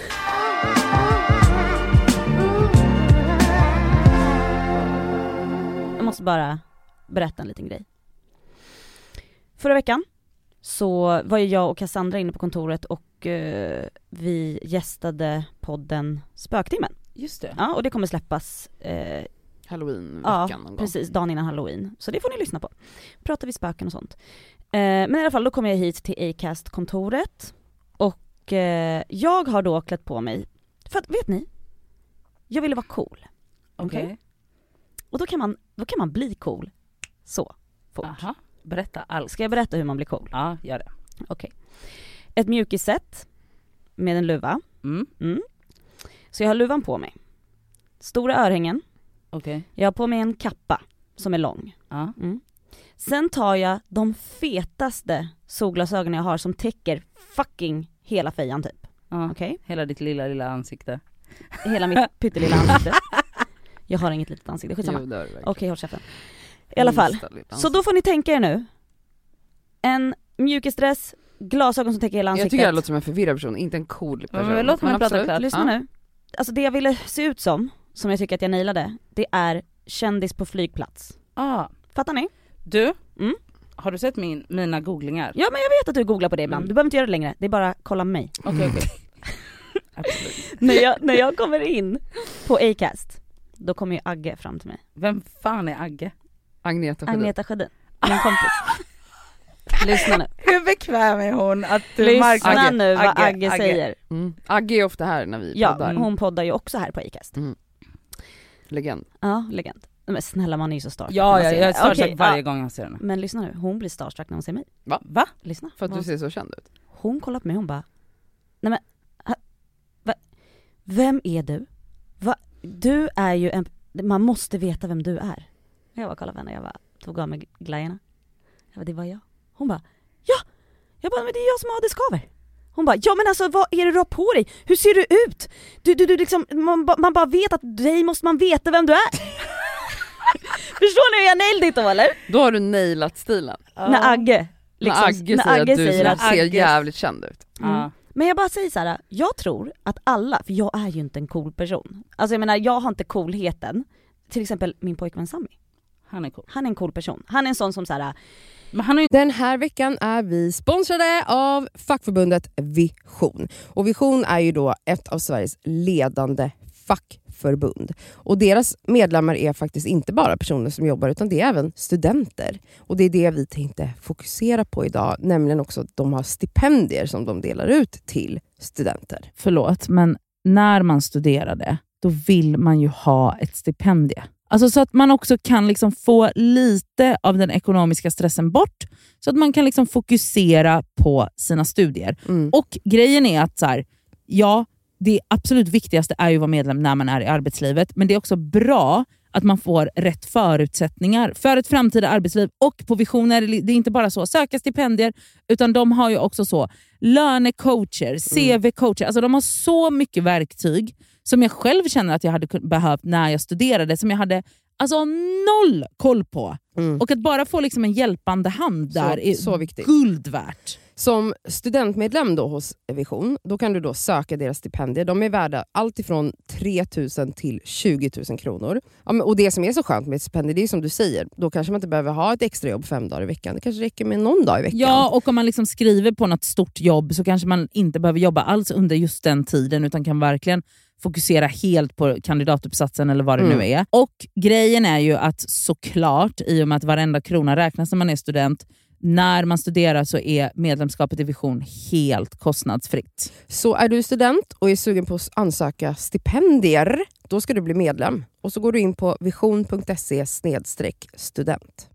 Jag måste bara berätta en liten grej. Förra veckan så var ju jag och Cassandra inne på kontoret och eh, vi gästade podden Spöktimmen.
Just det.
Ja, och det kommer släppas eh,
Halloween-veckan
ja,
någon gång.
precis, dagen innan Halloween. Så det får ni lyssna på. Pratar vi spöken och sånt. Eh, men i alla fall, då kom jag hit till Acast-kontoret och eh, jag har då klätt på mig, för att vet ni, jag ville vara cool.
Okej.
Okej. Och då kan man, då kan man bli cool så fort.
Aha. Berätta allt.
Ska jag berätta hur man blir cool?
Ja, gör det.
Okej. Ett mjukisset med en luva.
Mm.
Mm. Så jag har luvan på mig. Stora örhängen.
Okej.
Jag har på mig en kappa som är lång.
Ja.
Mm. Sen tar jag de fetaste solglasögonen jag har som täcker fucking hela fejan typ.
Ja.
Okej?
Hela ditt lilla, lilla ansikte.
Hela mitt pyttelilla ansikte. Jag har inget litet ansikte, skitsamma.
Jo, det har du verkligen.
Okej, håll käften. I alla fall.
Minsta lilla
Så
ansikte.
då får ni tänka er nu. En mjukisdress, glasögon som täcker hela ansiktet.
Jag tycker jag låter som en förvirrad person, inte en cool person.
Men låt mig prata
absolut.
klart.
Lyssna
Ja.
nu. Alltså det jag ville se ut som, som jag tycker att jag nailade, det är kändis på flygplats.
Ah.
Fattar ni?
Du,
Mm.
har du sett min, mina googlingar?
Ja, men jag vet att du googlar på det ibland.
Mm.
Du behöver inte göra det längre. Det är bara kolla mig.
Okej, okej. Absolut.
när, jag, när jag kommer in på Acast, då kommer ju Agge fram till mig.
Vem fan är Agge?
Agneta Sjödin.
Agneta Sjödin, min kompis. Lyssna nu.
Hur bekväm är hon att du
Lyssna
marknadsför-
nu vad Agge,
Agge, Agge.
säger.
Mm. Agge är ofta här när vi
Ja,
poddar.
hon poddar ju också här på Acast.
Legend.
Ja, legend. Men snälla, man är ju så starstruck.
Ja, ja, jag är starstruck
Okej,
varje
ja.
gång jag ser henne.
Men lyssna nu, hon blir starstruck när hon ser mig.
Va?
Va?
Lyssna.
För att du
Vad-
ser så känd ut.
Hon kollar på mig, hon bara, nej men, ha, va, vem är du? Va, du är ju en, man måste veta vem du är. Jag bara kollade på henne, jag bara tog av mig glajjorna. Jag bara, det var jag. Hon bara, ja! Jag bara, men det är jag som har det skaver. Hon bara, ja men alltså vad är det du har på dig? Hur ser du ut? Du, du, du liksom, man, ba- man bara vet att dig måste man veta vem du är. Förstår ni hur jag nailed it då eller?
Då har du nailat stilen.
När Agge, liksom,
när Agge säger att du
säger att
ser
Agge-
jävligt känd ut.
Mm.
Ja.
Men jag bara säger så här: jag tror att alla, för jag är ju inte en cool person. Alltså jag menar, jag har inte coolheten. Till exempel min pojkvän Sammy.
Han är cool.
Han är en cool person. Han är en sån som så här.
Men han är ju...
Den här veckan är vi sponsrade av fackförbundet Vision. Och Vision är ju då ett av Sveriges ledande fackförbund. Och deras medlemmar är faktiskt inte bara personer som jobbar, utan det är även studenter. Och det är det vi tänkte fokusera på idag, nämligen också att de har stipendier som de delar ut till studenter.
Förlåt, men när man studerade, då vill man ju ha ett stipendie. Alltså så att man också kan liksom få lite av den ekonomiska stressen bort, så att man kan liksom fokusera på sina studier.
Mm.
Och grejen är att så här, ja, det absolut viktigaste är ju att vara medlem när man är i arbetslivet, men det är också bra att man får rätt förutsättningar för ett framtida arbetsliv. Och på Vision är det, det är inte bara så söka stipendier, utan de har ju också så lönecoacher, C V-coacher. Alltså de har så mycket verktyg som jag själv känner att jag hade kun- behövt när jag studerade, som jag hade alltså noll koll på.
Mm.
Och att bara få liksom en hjälpande hand där
Så-
är
så viktigt.
guld värt.
Som studentmedlem då hos Vision, då kan du då söka deras stipendier. De är värda allt ifrån tre tusen till tjugo tusen kronor. Ja, men, och det som är så skönt med ett stipendium, det är som du säger, då kanske man inte behöver ha ett extra jobb fem dagar i veckan. Det kanske räcker med någon dag i veckan.
Ja, och om man liksom skriver på något stort jobb så kanske man inte behöver jobba alls under just den tiden, utan kan verkligen fokusera helt på kandidatuppsatsen eller vad det
Mm.
nu är. Och grejen är ju att såklart, i och med att varenda krona räknas när man är student, när man studerar så är medlemskapet i Vision helt kostnadsfritt.
Så är du student och är sugen på att ansöka stipendier, då ska du bli medlem. Och så går du in på vision punkt se snedstreck student.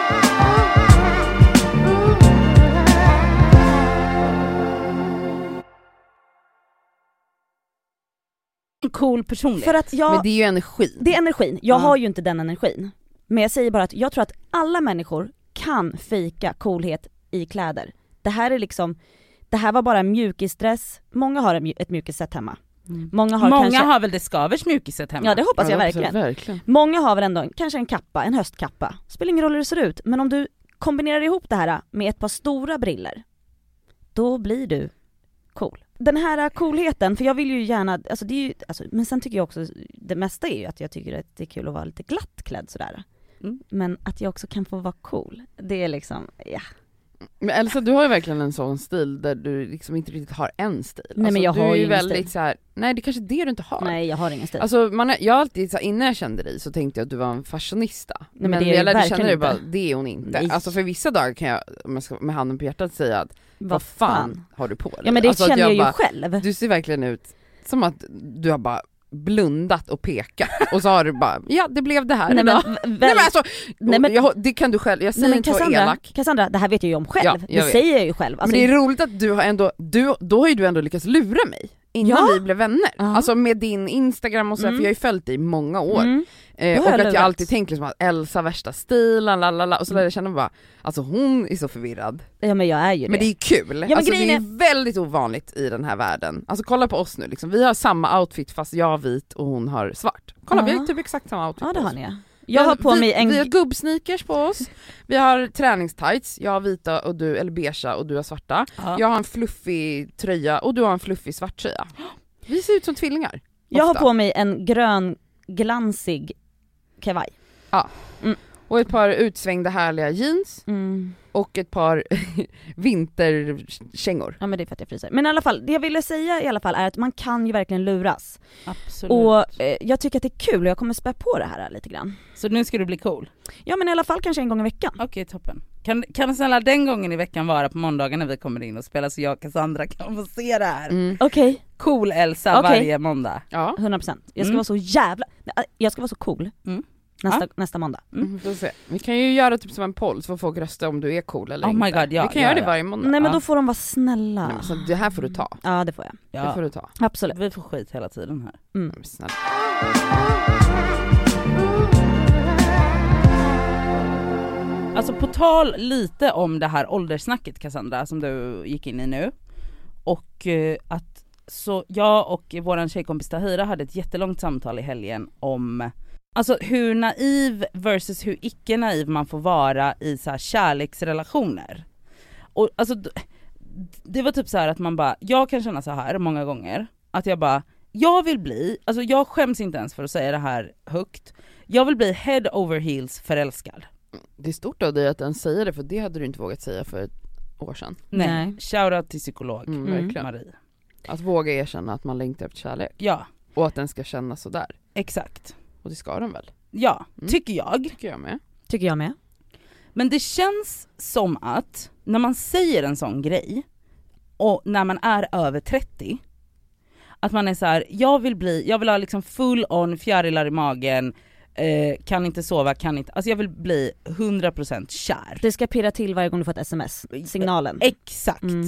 En cool personlighet.
För att jag,
Men det är ju energi.
det är energin. Jag
Ja.
har ju inte den energin. Men jag säger bara att jag tror att alla människor kan fejka coolhet i kläder. Det här är liksom, det här var bara mjukisdress. Många har ett mju- ett mjukisset hemma.
Mm.
Många har
Många
kanske,
har väl det skavers mjukiset hemma?
ja det hoppas jag
Ja,
verkligen.
verkligen.
Många har väl ändå kanske en kappa, en höstkappa. Spelar ingen roll hur det ser ut, men om du kombinerar ihop det här med ett par stora briller, då blir du cool. Den här coolheten, för jag vill ju gärna, alltså det är ju, alltså, men sen tycker jag också, det mesta är ju att jag tycker att det är kul att vara lite glatt klädd sådär.
Mm.
Men att jag också kan få vara cool, det är liksom, ja.
Men Elsa, du har ju verkligen en sån stil där du liksom inte riktigt har en stil.
Nej, men jag
du
har
är
ju
ju
ingen
väldigt
stil.
så här. Nej, det är kanske det du inte har.
Nej, jag har ingen stil.
Alltså man är, jag har alltid så här, innan jag kände dig så tänkte jag att du var en fashionista.
men
men
det är jag
jag lärde
verkligen
känna dig
inte.
bara, det är hon inte.
Nej.
Alltså för vissa dagar kan jag, om jag ska med handen på hjärtat, säga att vad fan har du på dig?
Ja men det
alltså, att
känner jag, ju
bara,
själv.
Du ser verkligen ut som att du har bara blundat och pekat och så har du bara, ja det blev det här
Nej,
idag.
men, väl,
Nej men alltså,
nej, men,
jag, det kan du själv, jag säger
nej, men
inte vara
Cassandra,
elak.
Cassandra, det här vet jag ju om själv.
Ja, jag
det
vet.
säger jag ju själv. Alltså,
Men det är roligt att du har ändå, du, då har ju du ändå lyckats lura mig innan
Ja.
vi blev vänner.
Ja.
Alltså med din Instagram och så,
Mm.
för jag har ju följt dig i många år.
mm.
Eh,
Då
och
har jag
att jag
lurat.
alltid tänker som att Elsa värsta stilen, lalala, och så lär jag känna bara, alltså hon är så förvirrad.
Ja men jag är ju
Men det är ju kul,
men
alltså det
grejen
är väldigt ovanligt i den här världen. Alltså kolla på oss nu liksom, vi har samma outfit fast jag har vit och hon har svart. Kolla
Ja.
vi har typ exakt samma outfit
Ja
på
det
oss.
har ni. Jag har på
vi,
mig en...
Vi har gubbsneakers på oss, vi har träningstights, jag har vita och du, eller beigea och du har svarta.
Ja.
Jag har en fluffig tröja och du har en fluffig svart tröja. Vi ser ut som tvillingar.
Jag har
ofta.
på mig en grön glansig kavaj.
Och ett par utsvängda härliga jeans
Mm.
och ett par vinterkängor.
Ja men det är för att jag fryser. Men i alla fall, det jag ville säga i alla fall är att man kan ju verkligen luras.
Absolut.
Och eh, jag tycker att det är kul och jag kommer spä på det här lite grann.
Så nu ska du bli cool?
Ja men i alla fall kanske en gång i veckan.
Okej, toppen. Kan, kan snälla den gången i veckan vara på måndagen när vi kommer in och spelar, så jag och Cassandra kan få se det här?
Mm.
Okej,
Cool Elsa
Okej.
varje måndag.
Ja.
hundra procent. Jag ska
Mm.
vara så jävla... Jag ska vara så cool.
Mm.
nästa,
Ja.
nästa måndag.
Mm.
Mm, får se. Vi kan ju göra typ som en poll så får folk rösta om du är cool eller
Oh
inte.
my God, ja,
vi kan
ja,
göra det
ja.
varje måndag.
Nej men
Ja.
då får de vara snälla.
Nej, men så det här får du ta.
Ja det får jag.
Det
Ja.
får du ta.
Absolut.
Vi får skit hela tiden här.
Mm.
Nej, men snälla.
Alltså på tal lite om det här ålderssnacket Cassandra som du gick in i nu. Och eh, att så jag och våran tjejkompis Tahira hade ett jättelångt samtal i helgen om alltså hur naiv versus hur icke naiv man får vara i så här kärleksrelationer. Och alltså d- det var typ så här att man bara, jag kan känna så här många gånger att jag bara, jag vill bli, alltså jag skäms inte ens för att säga det här högt. Jag vill bli head over heels förälskad.
Det är stort av dig att ens säga det, för det hade du inte vågat säga för ett år sedan.
Nej,
Nej.
shoutout till psykolog
Mm,
Mm.
verkligen.
Marie.
Att våga erkänna att man längtar efter kärlek.
Ja,
Och att den ska kännas sådär.
exakt.
Och det ska den väl?
Ja,
Mm.
tycker jag.
Tycker jag med.
Tycker jag med.
Men det känns som att när man säger en sån grej och när man är över trettio, att man är så här: jag vill bli, jag vill ha liksom full on fjärilar i magen, eh, kan inte sova, kan inte, alltså jag vill bli hundra procent kär.
Det ska pirra till varje gång du får ett sms. Signalen.
Exakt.
Mm.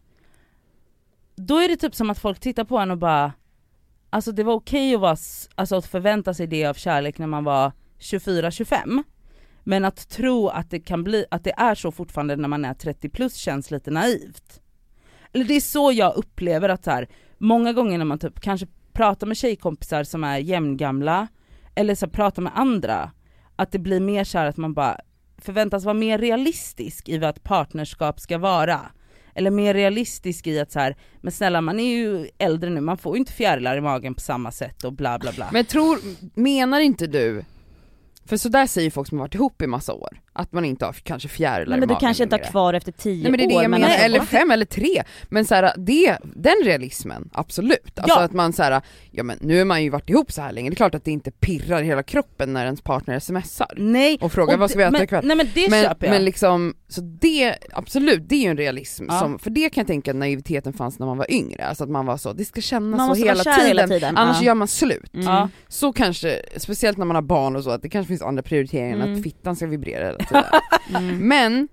Då är det typ som att folk tittar på en och bara, alltså det var okej att vara, s- alltså att förvänta sig det av kärlek när man var tjugofyra tjugofem, men att tro att det kan bli, att det är så fortfarande när man är trettio plus känns lite naivt. Eller det är så jag upplever att så här, många gånger när man typ kanske pratar med tjejkompisar som är jämngamla, eller så pratar med andra, att det blir mer så här att man bara förväntas vara mer realistisk i vad ett partnerskap ska vara. Eller mer realistisk i att så här, men snälla man är ju äldre nu, man får ju inte fjärilar i magen på samma sätt och bla bla bla.
Men jag tror, menar inte du, för så där säger folk som har varit ihop i massa år, att man inte har kanske fjärilar
Nej,
i
men du
magen
kanske inte har
längre.
kvar efter tio
Nej men det är det
år.
jag
men
menar,
alltså-
eller fem eller tre. Men så här, det, den realismen, absolut. Alltså
Ja.
att man så här, ja men nu har man ju varit ihop så här länge, det är klart att det inte pirrar i hela kroppen när ens partner smsar.
Nej.
Och frågar
Och
vad ska
det-
vi äta
men,
ikväll?
Nej men det
Men,
köper jag.
men liksom, så det, absolut, det är ju en realism.
Ja.
Som, för det kan jag tänka att naiviteten fanns när man var yngre. Alltså att man var så, det ska kännas
Man
så
måste
hela
vara kär
tiden.
hela tiden.
Annars
Ja.
gör man slut.
Mm.
Ja.
Så kanske, speciellt när man har barn och så, att det kanske finns andra prioriteringar än
Mm.
att fittan ska vibrera hela tiden.
Mm.
Men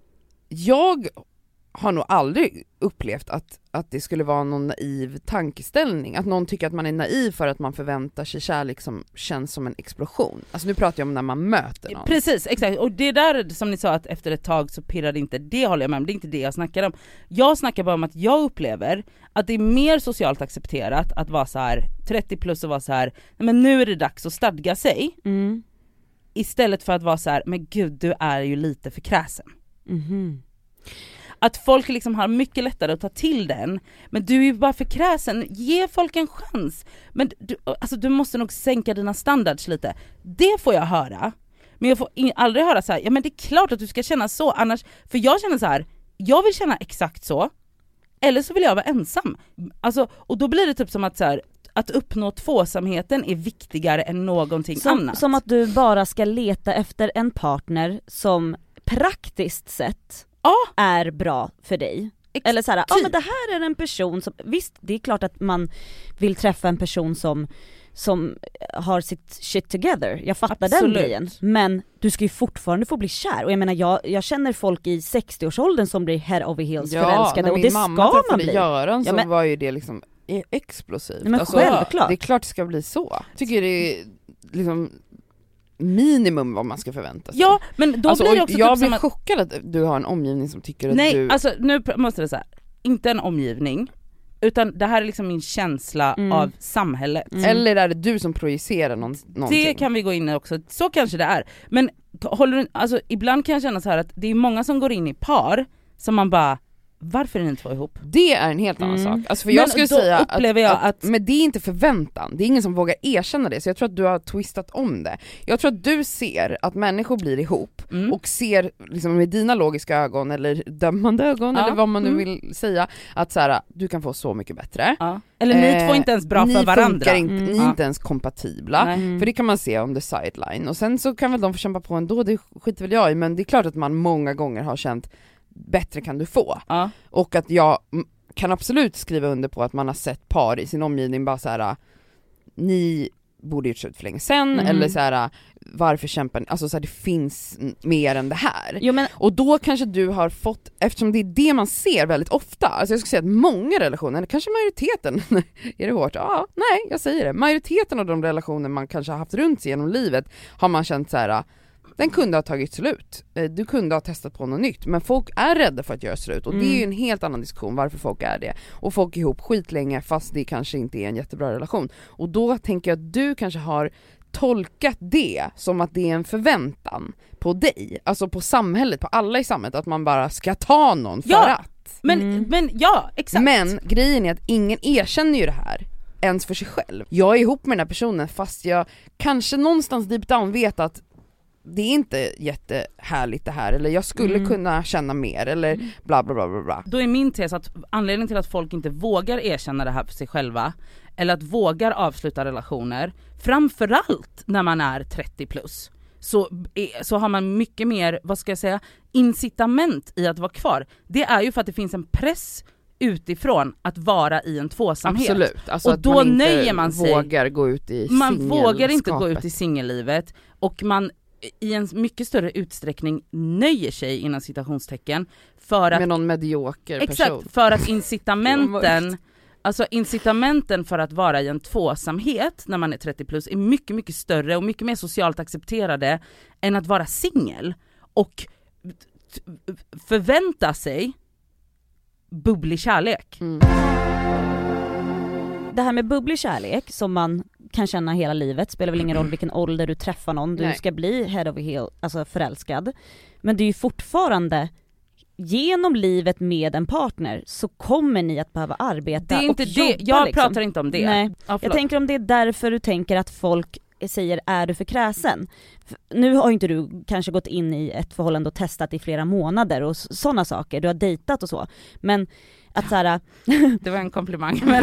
jag har nog aldrig upplevt att, att det skulle vara någon naiv tankeställning. Att någon tycker att man är naiv för att man förväntar sig kärlek som känns som en explosion. Alltså nu pratar jag om när man möter någon.
Precis, exakt. Och det där som ni sa att efter ett tag så pirrar det inte, det håller jag med om, det är inte det jag snackar om. Jag snackar bara om att jag upplever att det är mer socialt accepterat att vara så här trettio plus och vara så här, nej men nu är det dags att stadga sig.
Mm.
Istället för att vara så här, men gud du är ju lite för kräsen.
Mhm.
Att folk liksom har mycket lättare att ta till den, men du är ju bara för kräsen, ge folk en chans. Men du, alltså, du måste nog sänka dina standards lite. Det får jag höra. Men jag får in, aldrig höra så här, ja men det är klart att du ska känna så, annars, för jag känner så här, jag vill känna exakt så, eller så vill jag vara ensam. Alltså, och då blir det typ som att så här, att uppnå tvåsamheten är viktigare än någonting
Som,
annat.
som att du bara ska leta efter en partner som praktiskt sett
Ja.
är bra för dig.
Ex-
Eller så här, ja
typ.
men det här är en person som, visst det är klart att man vill träffa en person som som har sitt shit together, jag fattar
Absolut.
den grejen, men du ska ju fortfarande få bli kär. Och jag menar jag, jag känner folk i sextio-årsåldern som blir head over heels förälskade,
när
och
min
det
mamma
ska man
träffade
bli.
Göran så
Ja, men-
var ju det liksom e- explosivt.
Nej, men
Alltså,
självklart.
det är klart det ska bli så. Jag tycker det är liksom minimum vad man ska förvänta sig.
Ja, men då
alltså,
blir det
och
också
jag
typ
blir
som att,
chockad att du har en omgivning som tycker att
nej,
du...
alltså nu pr- måste det säga, inte en omgivning, utan det här är liksom min känsla
Mm.
av samhället.
Mm.
Eller är det du som projicerar någon, någonting?
Det kan vi gå in i också, så kanske det är. Men håller du, alltså, ibland kan jag känna så här att det är många som går in i par som man bara, varför är ni två ihop?
Det är en helt annan
Mm.
sak. Alltså för
Men
jag skulle
då
säga
upplever jag att-
men det är inte förväntan, det är ingen som vågar erkänna det, så jag tror att du har twistat om det. Jag tror att du ser att människor blir ihop
Mm.
och ser liksom med dina logiska ögon eller dömande ögon
Ja.
eller vad man nu
Mm.
vill säga, att så här, du kan få så mycket bättre.
Ja. Eller ni
Eh,
två är inte ens bra
ni
för varandra.
funkar inte,
Mm.
ni är
Ja.
inte ens kompatibla.
Nej.
Mm.
För det kan man se om the sideline, och sen så kan väl de få kämpa på ändå, det skiter väl jag i, men det är klart att man många gånger har känt bättre kan du få.
Ja.
Och att jag mm, kan absolut skriva under på att man har sett par i sin omgivning bara så här: ni borde gjort slut för länge sen,
Mm.
eller så här, varför kämpar ni? Alltså så här, det finns mer än det här.
Jo, men,
Och då kanske du har fått, eftersom det är det man ser väldigt ofta, alltså jag skulle säga att många relationer, eller kanske majoriteten, är det hårt? Ja, nej, jag säger det. Majoriteten av de relationer man kanske har haft runt sig genom livet har man känt så här: den kunde ha tagit slut. Du kunde ha testat på något nytt. Men folk är rädda för att göra slut. Och mm. det är ju en helt annan diskussion varför folk är det. Och folk är ihop skitlänge fast det kanske inte är en jättebra relation. Och då tänker jag att du kanske har tolkat det som att det är en förväntan på dig. Alltså på samhället, på alla i samhället. Att man bara ska ta någon för
ja,
att.
Men,
Mm.
men ja, exakt.
Men grejen är att ingen erkänner ju det här ens för sig själv. Jag är ihop med den här personen fast jag kanske någonstans deep down vet att det är inte jättehärligt det här, eller jag skulle
Mm.
kunna känna mer, eller bla bla bla bla bla.
Då är min tes att anledningen till att folk inte vågar erkänna det här för sig själva, eller att vågar avsluta relationer, framförallt när man är trettio plus, så, så har man mycket mer, vad ska jag säga, incitament i att vara kvar. Det är ju för att det finns en press utifrån att vara i en tvåsamhet.
Absolut, alltså
och
att
då
man inte
nöjer man sig,
vågar gå ut i
man vågar inte gå
singelskapet.
ut i singellivet, och man i en mycket större utsträckning nöjer sig inom citationstecken för att
med någon medioker person.
exakt, för att incitamenten alltså incitamenten för att vara i en tvåsamhet när man är trettio plus är mycket mycket större och mycket mer socialt accepterade än att vara singel och förvänta sig bubblig kärlek.
Mm.
det här med bubblig kärlek som man kan känna hela livet, spelar väl ingen roll vilken ålder du träffar någon, du
Nej.
ska bli head over heel, alltså förälskad. Men det är ju fortfarande, genom livet med en partner så kommer ni att behöva arbeta
Det är inte
och
det,
jobba,
jag
liksom.
pratar inte om det.
Nej.
Ja,
Jag
förlåt.
tänker om det är därför du tänker att folk säger, är du för kräsen? F- Nu har ju inte du kanske gått in i ett förhållande och testat i flera månader och sådana saker, du har dejtat och så. Men att så här,
Det var en komplimang. Men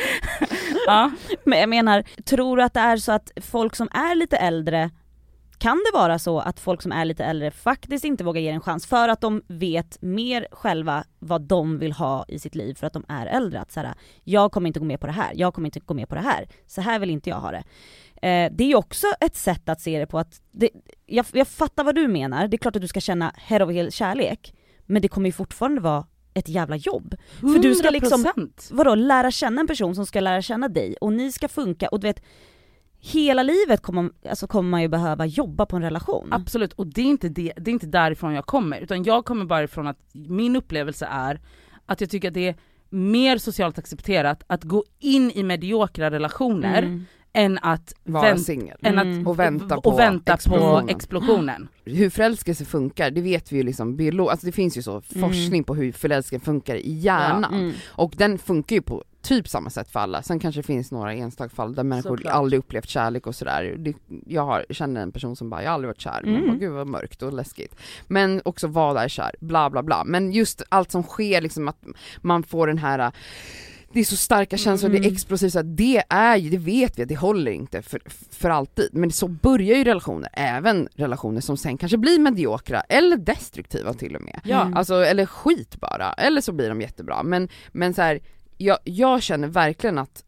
ja.
men jag menar, tror du att det är så att folk som är lite äldre, kan det vara så att folk som är lite äldre faktiskt inte vågar ge en chans för att de vet mer själva vad de vill ha i sitt liv för att de är äldre? Att så här, jag kommer inte gå med på det här, jag kommer inte gå med på det här, så här vill inte jag ha det. Eh, det är ju också ett sätt att se det på att, det, jag, jag fattar vad du menar, det är klart att du ska känna head over heel kärlek, men det kommer ju fortfarande vara ett jävla jobb. För du ska liksom,
hundra procent.
vadå, lära känna en person som ska lära känna dig och ni ska funka, och du vet, hela livet kommer, alltså kommer man ju behöva jobba på en relation.
Absolut, och det är, inte det, det är inte därifrån jag kommer, utan jag kommer bara ifrån att min upplevelse är att jag tycker att det är mer socialt accepterat att gå in i mediokra relationer
Mm.
än att,
Vara
vänt,
singel.
än
Mm.
att
Och vänta på
och vänta
explosionen.
på explosionen.
Hur förälskelse funkar, det vet vi ju liksom biolog, alltså det finns ju så forskning på hur förälskelse funkar i hjärnan.
Mm.
Och den funkar ju på typ samma sätt för alla. Sen kanske det finns några enstaka fall där människor
Såklart.
aldrig upplevt kärlek och sådär. Det- Jag har, känner en person som bara, jag har aldrig varit kär. Men
Mm.
bara, gud vad mörkt och läskigt. Men också vad är kär, bla bla bla. Men just allt som sker, liksom att man får den här, det är så starka känslor,
Mm.
det är explosivt, så att det är ju, det vet vi att det håller inte för, för alltid. Men så börjar ju relationer, även relationer som sen kanske blir mediokra eller destruktiva till och med.
Ja.
Mm.
Alltså, eller skit bara, eller så blir de jättebra. Men, men så här, jag, jag känner verkligen att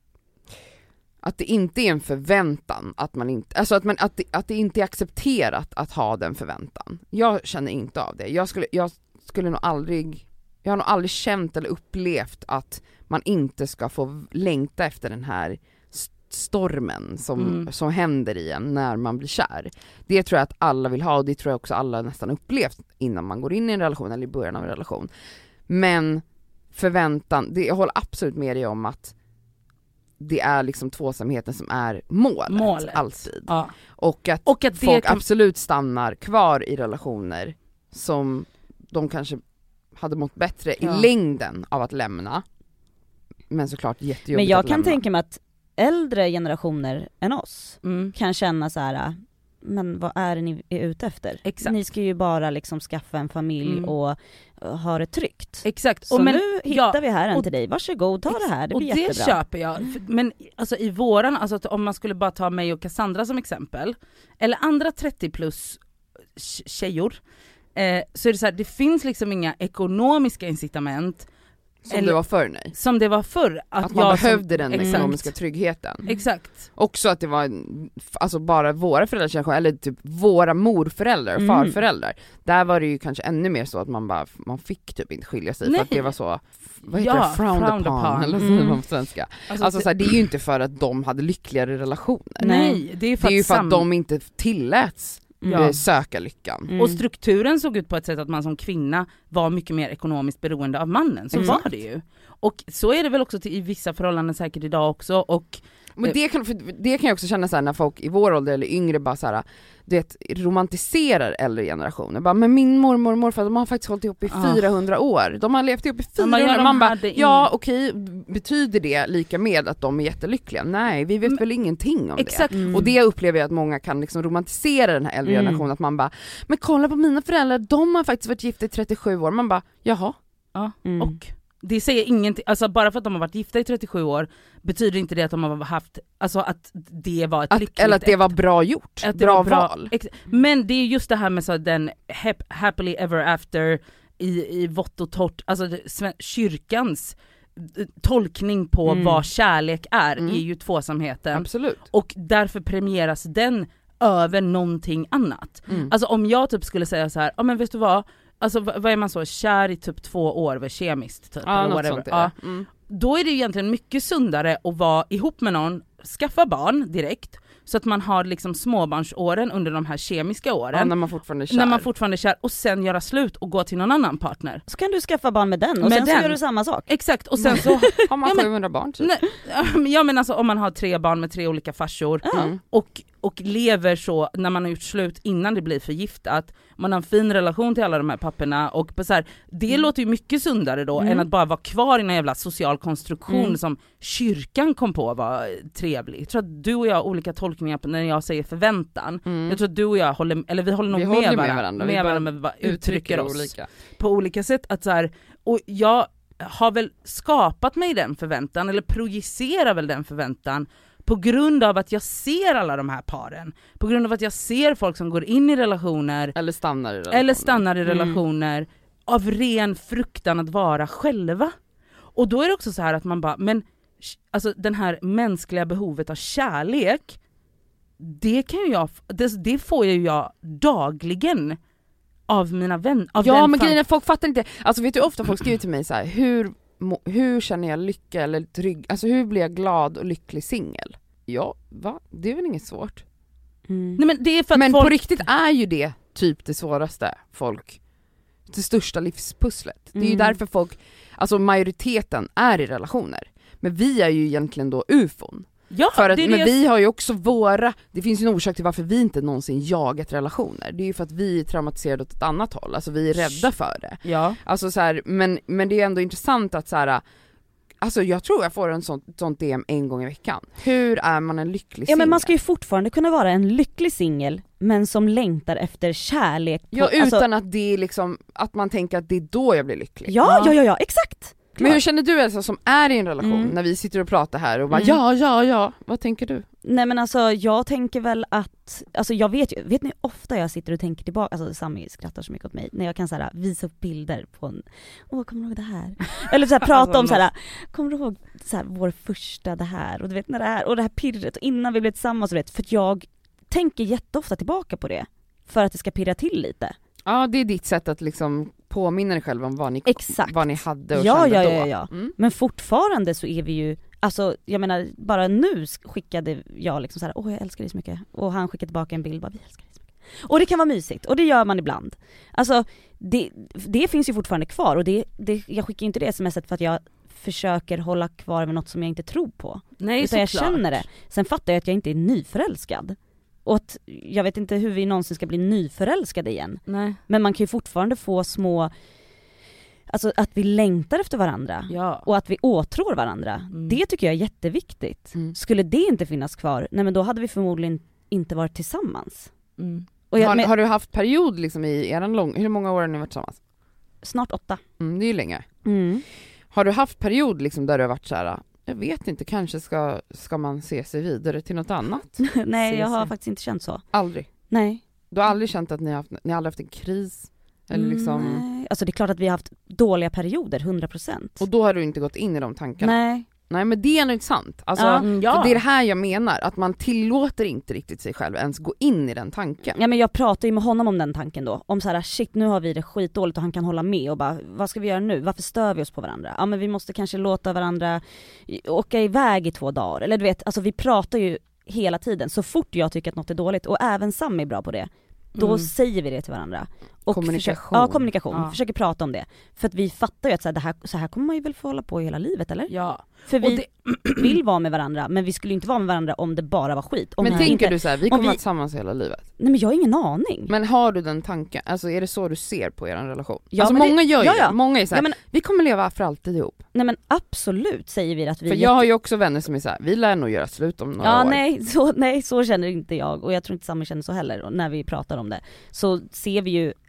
att det inte är en förväntan, att man inte, alltså att, man, att, det, att det inte är accepterat att ha den förväntan. Jag känner inte av det. Jag skulle, jag skulle nog aldrig, jag har nog aldrig känt eller upplevt att man inte ska få längta efter den här st- stormen som,
Mm.
som händer i en när man blir kär. Det tror jag att alla vill ha, och det tror jag också alla nästan upplevt innan man går in i en relation eller i början av en relation. Men förväntan, det, jag håller absolut med dig om att det är liksom tvåsamheten som är målet,
Målet.
alltid.
Ja.
Och att,
Och att det
folk
kan-
absolut stannar kvar i relationer som de kanske hade mått bättre
Ja.
i längden av att lämna. Men såklart jättejobbigt
Men jag
att
kan
lämna.
tänka mig att äldre generationer än oss
Mm.
kan känna så här: men vad är det ni är ute efter?
Exakt.
Ni ska ju bara liksom skaffa en familj
Mm.
och uh, ha det tryggt.
Exakt.
Så
Och men,
nu hittar
ja,
vi här en
och-
till dig, varsågod, ta det här, det
och
blir
det
jättebra.
köper jag. För- Men alltså i våran, alltså att om man skulle bara ta mig och Cassandra som exempel, eller andra trettio plus tjejor, eh, så är det så här, det finns liksom inga ekonomiska incitament
Som
eller,
det var förr, nej.
Som det var förr. Att,
Att man
jag
behövde
som,
den
exakt.
ekonomiska tryggheten.
Exakt.
Också att det var alltså bara våra föräldrar, eller typ våra morföräldrar och
Mm.
farföräldrar. Där var det ju kanske ännu mer så att man bara, man fick typ inte skilja sig
Nej.
för att det var så, vad heter
Ja,
det, frowned,
frowned
upon,
upon.
eller så
Mm.
säger man på svenska.
Alltså,
Alltså så här, det är ju inte för att de hade lyckligare relationer.
nej, det är ju för,
Det är ju
att,
för
sam-
att de inte tilläts
Mm.
eh, söka lyckan.
Mm.
Och strukturen såg ut på ett sätt att man som kvinna var mycket mer ekonomiskt beroende av mannen. Så
Exakt.
var det ju. Och så är det väl också till, i vissa förhållanden säkert idag också. Och
Men det kan, för det kan jag också känna så här, när folk i vår ålder eller yngre bara så här, du vet, romantiserar äldre generationer. Bara, men min mormor och morfar, de har faktiskt hållit ihop i
Ah.
fyrahundra år. De har levt ihop i
Ja, men
fyrahundra år.
ja, de
Man bara,
hade ingen-
ja okej, betyder det lika med att de är jättelyckliga? Nej, vi vet
Men-
väl ingenting om
exakt.
det.
Mm.
Och det upplever jag att många kan liksom romantisera den här äldre
Mm.
generationen, att man bara, men kolla på mina föräldrar, de har faktiskt varit gifta i trettiosju år. Man bara, jaha.
Ja,
Mm.
och det säger ingenting, alltså bara för att de har varit gifta i trettiosju år betyder inte det att de har haft, alltså att det var ett
Att,
lyckligt
eller att det var bra gjort,
att det
bra,
var bra
val.
Ex- Men det är just det här med så den hap- happily ever after i, i vått och torrt, alltså det, sven- kyrkans eh, tolkning på
Mm.
vad kärlek är
Mm.
är ju tvåsamheten.
Absolut.
Och därför premieras den över någonting annat.
Mm.
Alltså om jag typ skulle säga så här, ja men vet du vad, alltså v- vad är man så, kär i typ två år, väl kemiskt typ,
Ja,
eller
något
whatever.
sånt är
Ja.
det. Mm.
Då är det ju egentligen mycket sundare att vara ihop med någon, skaffa barn direkt, så att man har liksom småbarnsåren under de här kemiska
Ja,
åren,
när man fortfarande är kär.
när man fortfarande är kär, och sen göra slut och gå till någon annan partner.
Så kan du skaffa barn med den och
Med
sen
den.
så gör du samma sak.
Exakt, och sen så,
har man
Ja, men-
sjuhundra barn typ.
nej, ja men alltså om man har tre barn med tre olika farsor,
Ja.
Mm.
och, och lever så när man har gjort slut innan det blir förgiftat, man har en fin relation till alla de här papperna, och på så här, det
Mm.
låter ju mycket sundare då
Mm.
än att bara vara kvar i en jävla social konstruktion
Mm.
som kyrkan kom på var trevlig. Jag tror att du och jag har olika tolkningar på när jag säger förväntan.
Mm.
Jag tror att du och jag håller, eller vi håller nog
Vi
med,
håller med
varandra,
varandra.
med
Vi bara
varandra, men bara uttrycker oss
olika.
på olika sätt. Att så här, och jag har väl skapat mig den förväntan, eller projicerar väl den förväntan, på grund av att jag ser alla de här paren. På grund av att jag ser folk som går in i relationer,
Eller stannar i relationen.
eller stannar i
Mm.
relationer, av ren fruktan att vara själva. Och då är det också så här att man bara, men alltså den här mänskliga behovet av kärlek, det kan ju jag, det, det får ju jag dagligen av mina vänner. Av
Ja
den
men
fan-
grejen är, folk fattar inte. Alltså vet du, ofta folk skriver till mig så här: hur, må, hur känner jag lycka eller trygg, alltså hur blir jag glad och lycklig singel? Ja, va? Det är väl inget svårt.
Mm.
Nej, men det är för att
Men
folk...
på riktigt är ju det typ det svåraste folk, det största livspusslet. Det är ju
Mm.
därför folk, alltså majoriteten är i relationer. Men vi är ju egentligen då ufon.
Ja,
För att,
det är
men
det
vi har ju också våra, det finns ju en orsak till varför vi inte någonsin jagat relationer. Det är ju för att vi är traumatiserade åt ett annat håll, alltså vi är rädda för det.
Ja.
Alltså så här, men, men det är ändå intressant att så här, alltså jag tror jag får en sån, sånt D M en gång i veckan. Hur är man en lycklig
Ja
singel?
men man ska ju fortfarande kunna vara en lycklig singel men som längtar efter kärlek. På,
Ja, utan
alltså,
att det är liksom, att man tänker att det är då jag blir lycklig.
ja, ja, ja, ja, exakt.
Men hur känner du Elsa som är i en relation,
Mm.
när vi sitter och pratar här och bara
Mm.
ja, ja, ja, vad tänker du?
Nej men alltså jag tänker väl att, alltså jag vet ju, vet ni hur ofta jag sitter och tänker tillbaka, alltså Sami skrattar så mycket åt mig, när jag kan så här, visa upp bilder på en, åh kommer du ihåg det här? Eller så här, prata
Alltså,
om så här, kommer du ihåg så här, vår första det här, och du vet när det här, och det här pirret, och innan vi blev tillsammans, och du vet, för att jag tänker jätteofta tillbaka på det, för att det ska pirra till lite.
Ja, det är ditt sätt att liksom påminna dig själv om vad ni,
Exakt.
vad ni hade och
Ja,
kände
ja,
då.
ja, ja.
Mm.
Men fortfarande så är vi ju, alltså jag menar bara nu skickade jag liksom så här, åh jag älskar dig så mycket, och han skickade tillbaka en bild, bara vi älskar dig så mycket. Och det kan vara mysigt, och det gör man ibland. Alltså det, det finns ju fortfarande kvar, och det, det, jag skickar inte det smset för att jag försöker hålla kvar med något som jag inte tror på.
Nej,
Utan jag
såklart.
känner det. Sen fattar jag att jag inte är nyförälskad. Och att jag vet inte hur vi någonsin ska bli nyförälskade igen.
Nej.
Men man kan ju fortfarande få små, alltså att vi längtar efter varandra.
Ja.
Och att vi åtrår varandra.
Mm.
Det tycker jag är jätteviktigt.
Mm.
Skulle det inte finnas kvar, nej men då hade vi förmodligen inte varit tillsammans.
Mm.
Och jag,
har,
men,
har du haft period liksom i eran lång, hur många år har ni varit tillsammans?
snart åtta.
Mm, det är ju länge.
Mm.
Har du haft period liksom där du har varit så här: jag vet inte, kanske ska, ska man se sig vidare till något annat?
nej, jag har
Se, se.
faktiskt inte känt så.
Aldrig.
Nej.
Du har aldrig känt att ni har haft, ni har aldrig haft en kris? Eller liksom...
Nej. Alltså det är klart att vi har haft dåliga perioder, hundra procent.
Och då har du inte gått in i de tankarna.
Nej.
Nej, men det är nog inte sant. Alltså,
Ja.
Mm, ja.
för det är det här jag menar, att man tillåter inte riktigt sig själv ens gå in i den tanken.
Ja, men jag pratar ju med honom om den tanken då. Om så här, shit nu har vi det skitdåligt, och han kan hålla med och bara, vad ska vi göra nu? Varför stör vi oss på varandra? Ja, men vi måste kanske låta varandra åka iväg i två dagar. Eller du vet, alltså vi pratar ju hela tiden. Så fort jag tycker att något är dåligt, och även Sam är bra på det, då
Mm.
säger vi det till varandra. Och
Kommunikation.
Försöker, ja, kommunikation.
Ja.
Försöker prata om det. För att vi fattar ju att så här, det här, så här kommer man ju väl få hålla på hela livet, eller?
Ja.
För
Och
vi
det-
vill vara med varandra, men vi skulle inte vara med varandra om det bara var skit. Om
Men
vi
tänker
inte...
du så här, vi
om
kommer
vi-
vara tillsammans hela livet.
Nej, men jag har ingen aning.
Men har du den tanken? Alltså är det så du ser på er relation?
Ja,
alltså
men det-
många gör ju
ja, ja.
det. Många är så här,
Ja, men,
vi kommer leva för alltid ihop.
nej men absolut säger vi att vi...
För jag har ju också vänner som är så här, vi lär nog göra slut om några
Ja,
år.
nej så, nej så känner inte jag, och jag tror inte Sammy känner så heller. Och när vi pratar om det så ser vi ju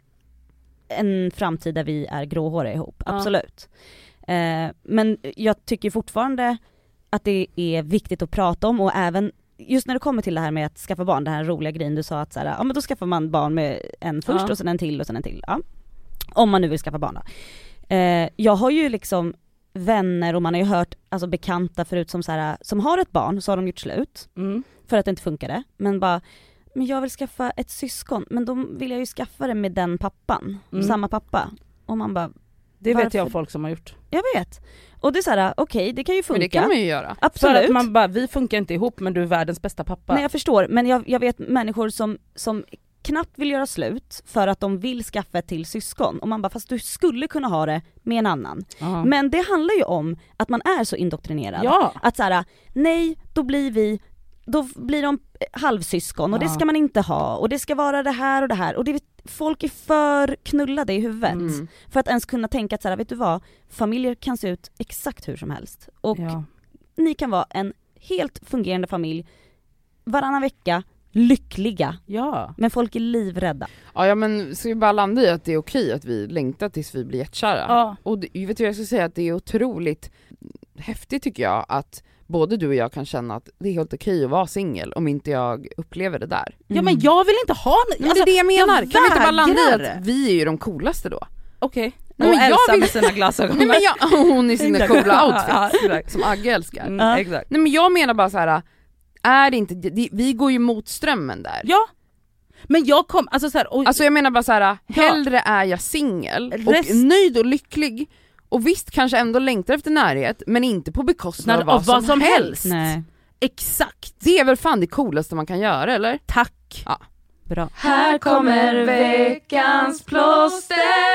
en framtid där vi är gråhåriga ihop,
Ja.
absolut. Eh, men jag tycker fortfarande att det är viktigt att prata om, och även just när det kommer till det här med att skaffa barn, den här roliga grejen du sa att så här, ja men då skaffar man barn med en först
Ja.
och sen en till och sen en till. Ja. Om man nu vill skaffa barn då. Eh, jag har ju liksom vänner, och man har ju hört alltså bekanta förut som så här, som har ett barn, så har de gjort slut
Mm.
för att det inte funkade, men bara, men jag vill skaffa ett syskon, men då vill jag ju skaffa det med den pappan,
Mm.
samma pappa. Och man bara,
Det vet
Varför?
jag folk som har gjort.
jag vet. Och det är så här, okej okay, det kan ju funka.
Men det kan man ju göra.
För
Absolut.
att man bara, vi funkar inte ihop men du är världens bästa pappa.
Nej jag förstår, men jag, jag vet människor som, som knappt vill göra slut för att de vill skaffa ett till syskon. Och man bara, fast du skulle kunna ha det med en annan.
Ja.
Men det handlar ju om att man är så indoktrinerad.
Ja.
Att så här, nej då blir vi, då blir de halvsyskon och
Ja.
det ska man inte ha. Och det ska vara det här och det här. Och det, folk är för knullade i huvudet.
Mm.
För att ens kunna tänka att så här, vet du vad, familjer kan se ut exakt hur som helst. Och
Ja.
ni kan vara en helt fungerande familj varannan vecka, lyckliga.
Ja.
Men folk är livrädda.
Ja, ja men ska vi bara landa i att det är okej att vi längtar tills vi blir jättekära.
Ja.
Och det, vet du vad jag ska säga, att det är otroligt häftigt tycker jag att både du och jag kan känna att det är helt okej att vara singel om inte jag upplever det där.
Ja men jag vill inte ha
Men det är det jag menar,
jag
kan vi inte bara landa i
vägrar.
att vi är ju de coolaste då?
Okej.
Nej,
Och
men jag
Elsa
vill-
med sina glasögon.
Nej men jag, hon i sina
Exakt.
coola
Ja,
outfits,
exakt.
som Agge älskar.
Mm,
Ja.
exakt.
Nej men jag menar bara så här. Är det inte, det- vi går ju mot strömmen där.
Ja. Men jag kom, alltså så här, och,
Alltså jag menar bara så här, hellre är jag singel och
Rest-
nöjd och lycklig och visst kanske ändå längtar efter närhet men inte på bekostnad av vad,
vad
som,
som
helst.
helst.
Nej,
exakt.
Det är väl fan det coolaste man kan göra, eller?
Tack.
Ja.
bra.
Här kommer veckans plåster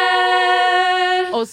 Och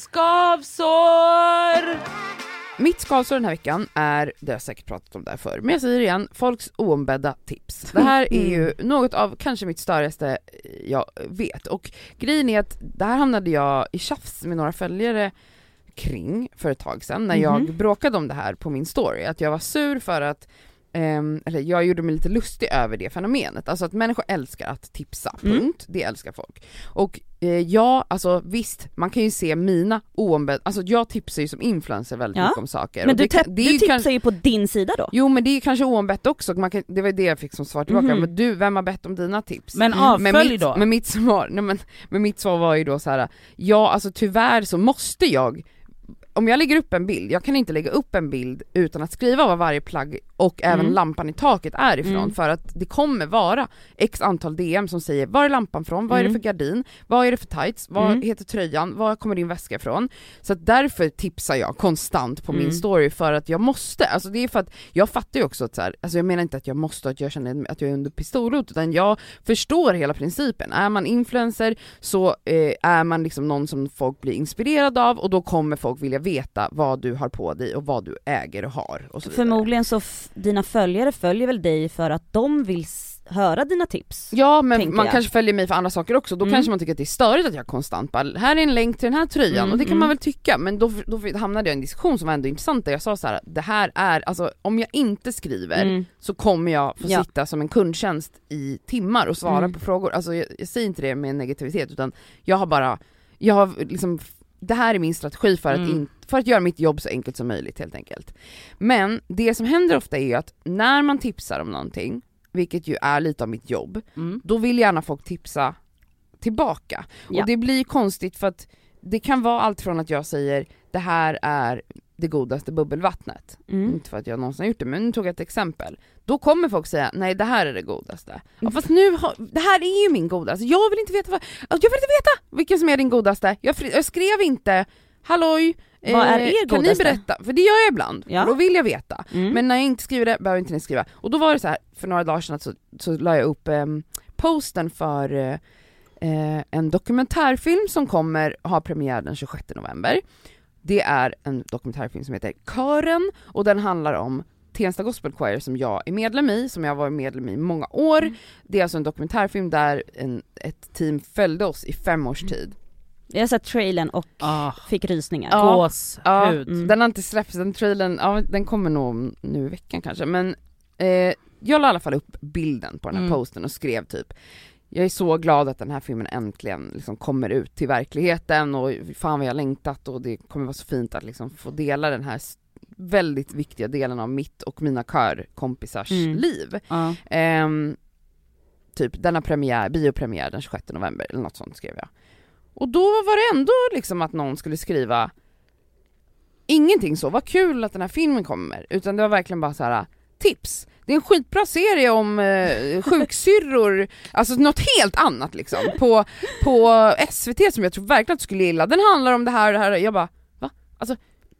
skavsår.
Mitt skavsår den här veckan är, det har jag säkert pratat om där förr, men jag säger det igen, folks oombedda tips. Det här är ju något av kanske mitt största jag vet, och grejen är att det här hamnade jag i tjafs med några följare kring för ett tag sedan när jag
Mhm.
bråkade om det här på min story, att jag var sur för att Um, eller jag gjorde mig lite lustig över det fenomenet, alltså att människor älskar att tipsa,
Mm.
punkt, det älskar folk. Och eh, ja, alltså visst, man kan ju se mina oombedda, alltså jag tipsar ju som influencer väldigt
Ja.
mycket om saker.
Men
och
du,
det, kan-
te-
det är
du
ju
tipsar
kanske,
ju på din sida då.
jo men det är kanske oombett också, man kan, det var det jag fick som svar tillbaka,
Mhm.
men du, vem har bett om dina tips?
Men
Mm.
avfölj
Men mitt,
då.
men mitt svar, nej men, men mitt svar var ju då så här: ja alltså tyvärr så måste jag, om jag lägger upp en bild, jag kan inte lägga upp en bild utan att skriva vad varje plagg och även
Mm.
lampan i taket är ifrån,
Mm.
för att det kommer vara x antal D M som säger var är lampan från, vad är det
Mm.
för gardin, vad är det för tights, vad
Mm.
heter tröjan, var kommer din väska ifrån? Så att därför tipsar jag konstant på
Mm.
min story, för att jag måste, alltså det är för att jag fattar ju också att så här, alltså jag menar inte att jag måste, att jag känner att jag är under pistolhot, utan jag förstår hela principen. Är man influencer så eh, är man liksom någon som folk blir inspirerad av, och då kommer folk vilja veta vad du har på dig och vad du äger och har och så vidare.
Förmodligen så f- dina följare följer väl dig för att de vill s- höra dina tips.
Ja men
tänker
man
jag.
kanske följer mig för andra saker också, då
Mm.
kanske man tycker att det är störigt att jag konstant bara, här är en länk till den här tröjan,
Mm,
och det kan
mm.
man väl tycka, men då, då hamnade jag i en diskussion som var ändå intressant där jag sa så här: det här är, alltså om jag inte skriver
Mm.
så kommer jag få
Ja.
sitta som en kundtjänst i timmar och svara
Mm.
på frågor, alltså jag, jag säger inte det med negativitet, utan jag har bara, jag har liksom, det här är min strategi för att,
Mm.
in, för att göra mitt jobb så enkelt som möjligt helt enkelt. Men det som händer ofta är ju att när man tipsar om någonting, vilket ju är lite av mitt jobb,
Mm.
då vill gärna folk tipsa
tillbaka.
Ja.
Och det blir konstigt för att det kan vara allt från att jag säger det här är det godaste bubbelvattnet.
Mm.
Inte för att jag någonsin har gjort det, men nu tog jag ett exempel. Då kommer folk säga, nej det här är det godaste. Ja, fast nu har, det här är ju min godaste. Jag vill inte veta vad, jag vill inte veta vilken som är din godaste. Jag, fri, jag skrev inte, halloj,
Vad är er
kan
godaste?
ni berätta? För det gör jag ibland,
Ja.
då vill jag veta.
Mm.
Men när jag inte skriver det, behöver inte ni skriva. Och då var det så här, för några dagar sedan så, så la jag upp eh, posten för eh, en dokumentärfilm som kommer ha premiär den tjugosjätte november. Det är en dokumentärfilm som heter Kören och den handlar om Tensta Gospel Choir som jag är medlem i, som jag har varit medlem i många år. Mm. Det är alltså en dokumentärfilm där en, ett team följde oss i fem års tid.
Jag har sett trailern och
Ah.
fick rysningar.
Ja.
Gåshud.
Ja, den har inte släppts, den trailern, ja, den kommer nog nu i veckan kanske. Men eh, jag la i alla fall upp bilden på den här
Mm.
posten och skrev typ jag är så glad att den här filmen äntligen liksom kommer ut till verkligheten och fan vad jag längtat och det kommer vara så fint att liksom få dela den här väldigt viktiga delen av mitt och mina körkompisars
Mm.
liv.
Ja.
Ehm, typ denna premiär, biopremiär den tjugosjätte november eller något sånt skrev jag. Och då var det ändå liksom att någon skulle skriva ingenting så, vad kul att den här filmen kommer, utan det var verkligen bara så här tips. Det är en skitbra serie om eh, sjuksyrror, alltså något helt annat liksom, på, på S V T som jag tror verkligen att du skulle gilla. Den handlar om det här och det här. Jag bara, va? Alltså,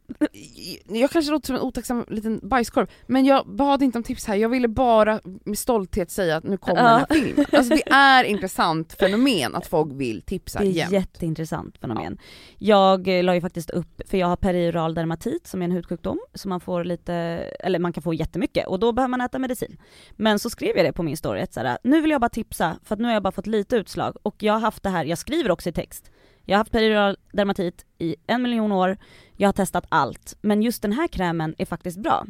jag kanske låter som en otacksam liten bajskorv, men jag bad inte om tips här. Jag ville bara med stolthet säga att nu kommer
Ja.
den här filmen. Alltså det är intressant fenomen att folk vill tipsa
Det är
jämt.
jätteintressant fenomen. Jag eh, la ju faktiskt upp, för jag har perioral dermatit som är en hudsjukdom, så man får lite, eller man kan få jättemycket och då behöver man äta medicin. Men så skrev jag det på min story, att så här, nu vill jag bara tipsa för att nu har jag bara fått lite utslag och jag har haft det här, jag skriver också i text. Jag har haft perioral dermatit i en miljon år, jag har testat allt, men just den här krämen är faktiskt bra.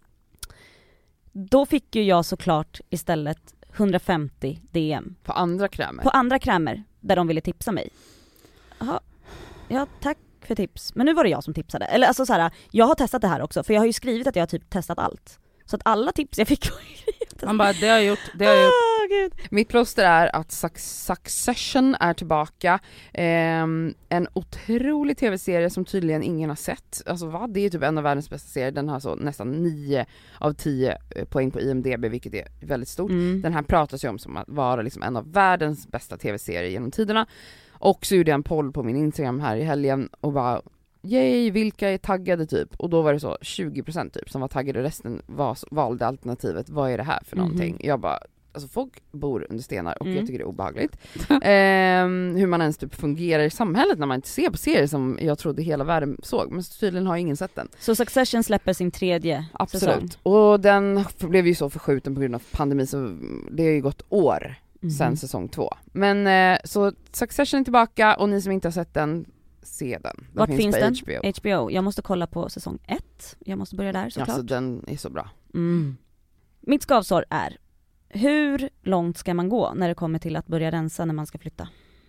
Då fick ju jag såklart istället hundrafemtio D M
På andra krämer.
på andra krämer där de ville tipsa mig. Jaha, ja tack för tips. Men nu var det jag som tipsade. Eller alltså så här, jag har testat det här också, för jag har ju skrivit att jag har typ testat allt. Så att alla tips jag fick var ju
Han bara, det har jag gjort, det har jag gjort.
Åh, Gud.
Mitt plåster är att Succession är tillbaka. Ehm, en otrolig tv-serie som tydligen ingen har sett. Alltså vad? Det är typ en av världens bästa serier. Den har så nästan nio av tio poäng på I M D B, vilket är väldigt stort.
Mm.
Den här pratas ju om som att vara liksom en av världens bästa tv-serier genom tiderna. Och så gjorde jag en poll på min Instagram här i helgen och bara yay, vilka är taggade typ? Och då var det så tjugo procent typ som var taggade, och resten var, valde alternativet. Vad är det här för någonting?
Mhm.
Jag bara, alltså folk bor under stenar och
Mm.
jag tycker det är obehagligt. ehm, hur man ens typ fungerar i samhället när man inte ser på serier som jag trodde hela världen såg. Men tydligen har ingen sett den.
Så Succession släpper sin tredje
Absolut.
säsong.
Och den blev ju så förskjuten på grund av pandemin, så det har ju gått år
Mhm.
sen säsong två. Men eh, så Succession är tillbaka, och ni som inte har sett den, se den. Den
Vart finns
på
den?
H B O.
H B O. Jag måste kolla på säsong ett. Jag måste börja där såklart.
Alltså den är så bra.
Mm. Mitt skavsår är, hur långt ska man gå när det kommer till att börja rensa när man ska flytta?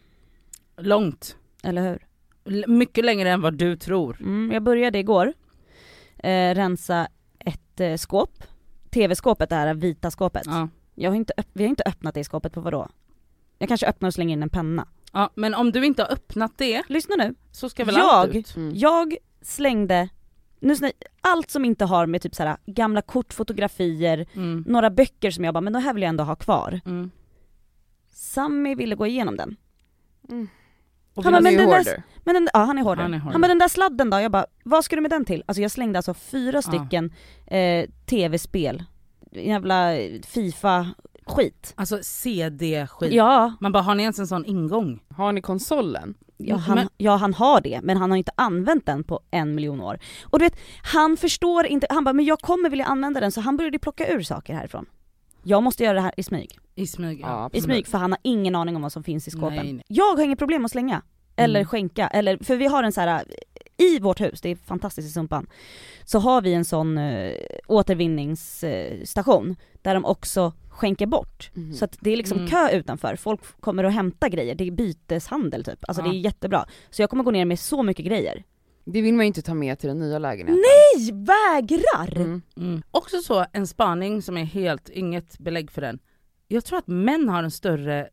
Långt.
Eller hur?
L- mycket längre än vad du tror.
Mm, jag började igår eh, rensa ett eh, skåp. Tv-skåpet, det här vita skåpet.
Ja.
Jag har inte öpp- vi har inte öppnat det skåpet på vadå? Jag kanske öppnar och slänger in en penna.
Ja, men om du inte har öppnat det
Lyssna nu.
så ska väl
Jag-
allt ut.
Mm.
Jag slängde nu snä- allt som inte har med typ så här gamla kortfotografier,
Mm.
några böcker som jag bara, men det här vill jag ändå ha kvar.
Mm.
Sammy ville gå igenom den.
Mm.
Han
Och
bara,
han
men
är
den där-
hoarder.
Men den, ja, han är hårdare.
Han
Han,
är hårdare.
bara, den där sladden då? Jag bara, vad ska du med den till? Alltså jag slängde alltså fyra stycken eh, tv-spel. Jävla FIFA-skit.
Alltså C D-skit.
Ja,
Man bara, har ni ens en sån ingång?
Har ni konsolen?
ja, han,
Men-
ja, han har det, men han har inte använt den på en miljon år. Och du vet, han förstår inte, han bara, men jag kommer vilja använda den, så han började plocka ur saker härifrån. Jag måste göra det här i smyg.
I smyg.
Ja,
Ja.
I
absolut.
smyg, för han har ingen aning om vad som finns i skåpen.
Nej, nej.
Jag har inget problem att slänga, eller
Mm.
skänka, eller, för vi har en så här i vårt hus, det är fantastiskt i Sumpan, så har vi en sån eh, återvinningsstation där de också skänker bort.
Mhm.
Så att det är liksom
Mm.
kö utanför, folk kommer och hämtar grejer, det är byteshandel typ, alltså
Ja.
det är jättebra. Så jag kommer gå ner med så mycket grejer.
Det vill man ju inte ta med till den nya lägenheten.
Nej, vägrar!
Mm.
Mm. Också så, en spaning som är helt, inget belägg för den. Jag tror att män har en större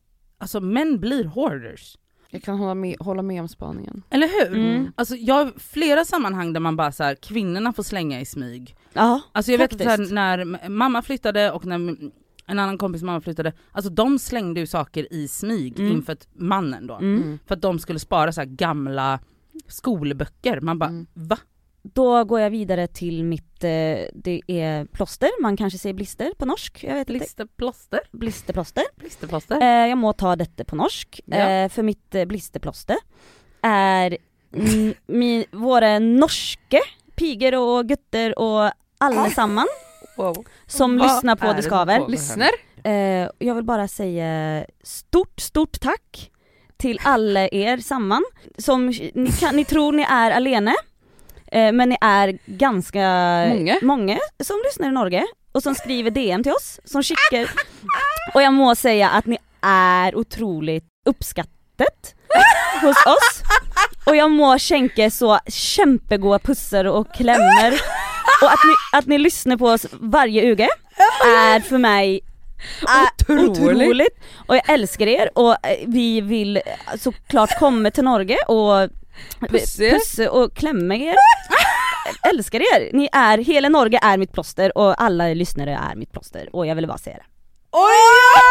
alltså män blir hoarders.
Jag kan hålla med, hålla med om spaningen.
Eller hur?
Mm.
Alltså jag har flera sammanhang där man bara så här, kvinnorna får slänga i smyg.
Ja,
Alltså jag
faktiskt.
vet att så här, när mamma flyttade och när en annan kompis mamma flyttade, alltså de slängde ju saker i smyg
Mm.
inför ett mannen då.
Mm.
Mm.
För att de skulle spara så här gamla skolböcker. Man bara,
Mm.
va?
Då går jag vidare till mitt, eh, det är plåster, man kanske säger blister på norsk, jag vet inte.
Blisterplåster?
Blisterplåster.
Blisterplåster?
Eh, jag må ta detta på norsk,
Ja.
eh, för mitt eh, blisterplåster är mm, mi, våra norske piger och gutter och allesamman
Wow.
som
Vad
lyssnar på
är
Det
det
skaver.
som
Lyssnar?
Eh, jag vill bara säga stort, stort tack till alla er samman. Som ni, kan, ni tror ni är alene, eh, men ni är ganska
Många.
många som lyssnar i Norge och som skriver D M till oss, som skickar. Och jag må säga att ni är otroligt uppskattat hos oss. Och jag må skänka så kämpegoda pussar och klämmer. Och att ni, att ni lyssnar på oss varje uge är för mig Otroligt. otroligt. Och jag älskar er och vi vill såklart komma till Norge och
Pusse.
pusse och klämma er. Älskar er. Ni är, hela Norge är mitt plåster och alla lyssnare är mitt plåster och jag vill bara säga det.
Oj!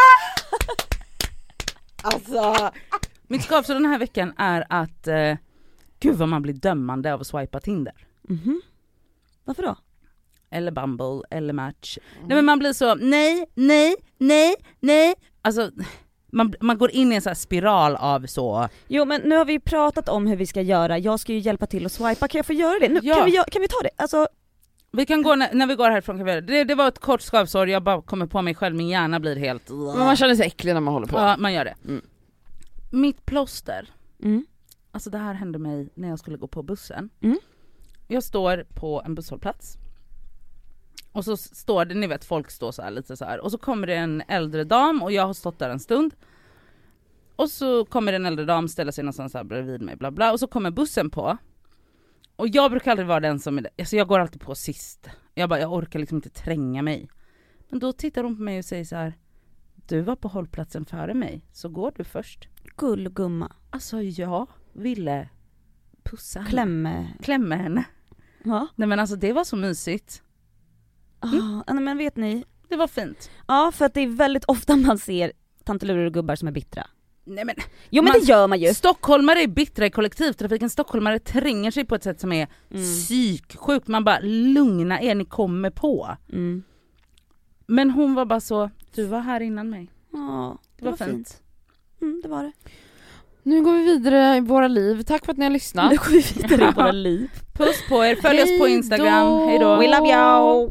Alltså, mitt skavsår den här veckan är att eh, gud vad man blir dömande av att swipa Tinder.
Mhm. Varför då?
Eller Bumble, eller Match. Mm. Nej men man blir så, nej, nej, nej, nej. Alltså, man, man går in i en sån här spiral av så.
Jo men nu har vi pratat om hur vi ska göra. Jag ska ju hjälpa till att swipa. Kan jag få göra det? Nu,
Ja.
kan, vi, gö- kan vi ta det? Alltså,
Vi kan gå, när, när vi går härifrån kan vi göra det. det. Det var ett kort skavsår, jag bara kommer på mig själv, min hjärna blir helt...
Men man känner sig äcklig när man håller på.
Ja, man gör det.
Mm.
Mitt plåster.
mm.
Alltså det här hände mig när jag skulle gå på bussen.
Mm.
Jag står på en busshållplats. Och så står det, ni vet folk står så här lite så här. Och så kommer det en äldre dam och jag har stått där en stund. Och så kommer en äldre dam ställa sig någonstans här bredvid mig bla bla. Och så kommer bussen på. Och jag brukar aldrig vara den som är, alltså jag går alltid på sist. Jag bara, jag orkar liksom inte tränga mig. Men då tittar hon på mig och säger så här: du var på hållplatsen före mig, så går du först.
Gullgumma.
Alltså jag ville pussa henne.
Klämme.
Klämma henne.
Ja.
Nej men alltså det var så mysigt.
Mm. Ah, men vet ni?
Det var fint.
Ja, för att det är väldigt ofta man ser tantelurer och gubbar som är bittra.
Nej men,
Jo men
man,
det gör man ju.
Stockholmare är bittra i kollektivtrafiken. Stockholmare tränger sig på ett sätt som är
Mm.
psyksjukt. Man bara, lugna er, ni kommer på.
Mm.
Men hon var bara så, du var här innan mig.
Ja, det,
Det var
var fint.
fint.
Mm, det var det.
Nu går vi vidare i våra liv. Tack för att ni har lyssnat.
Nu går vi vidare i våra liv.
Puss på er, följ oss på
Hej
Instagram.
då.
Hej då.
We love you.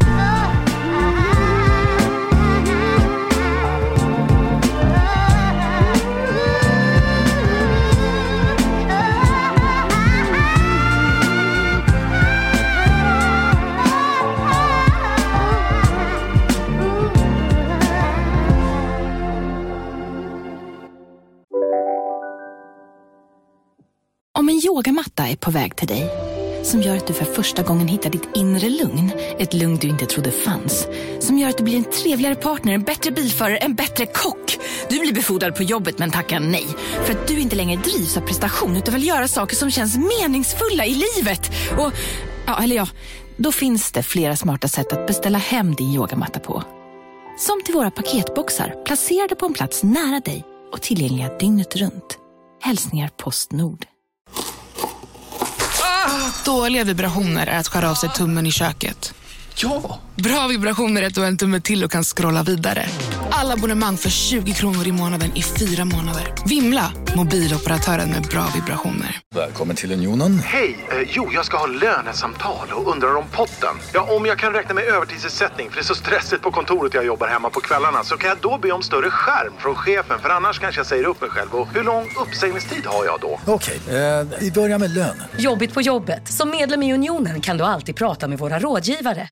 Om en yogamatta är på väg till dig, som gör att du för första gången hittar ditt inre lugn, ett lugn du inte trodde fanns, som gör att du blir en trevligare partner, en bättre bilförare, en bättre kock. Du blir befordrad på jobbet men tackar nej, för att du inte längre drivs av prestation utan vill göra saker som känns meningsfulla i livet. Och, ja, eller ja, då finns det flera smarta sätt att beställa hem din yogamatta på. Som till våra paketboxar, placerade på en plats nära dig och tillgängliga dygnet runt. Hälsningar Postnord.
Dåliga vibrationer är att skära av sig tummen i köket.
Ja!
Bra vibrationer är att du har en tumme till och kan scrolla vidare. Alla abonnemang för tjugo kronor i månaden i fyra månader. Vimla! Mobiloperatören med bra vibrationer.
Välkommen till Unionen.
Hej! Eh, jo, jag ska ha lönesamtal och undrar om potten. Ja, om jag kan räkna med övertidsersättning för det är så stressigt på kontoret jag jobbar hemma på kvällarna, så kan jag då be om större skärm från chefen, för annars kanske jag säger upp mig själv. Och hur lång uppsägningstid har jag då?
Okej, eh, vi börjar med lön.
Jobbigt på jobbet. Som medlem i Unionen kan du alltid prata med våra rådgivare.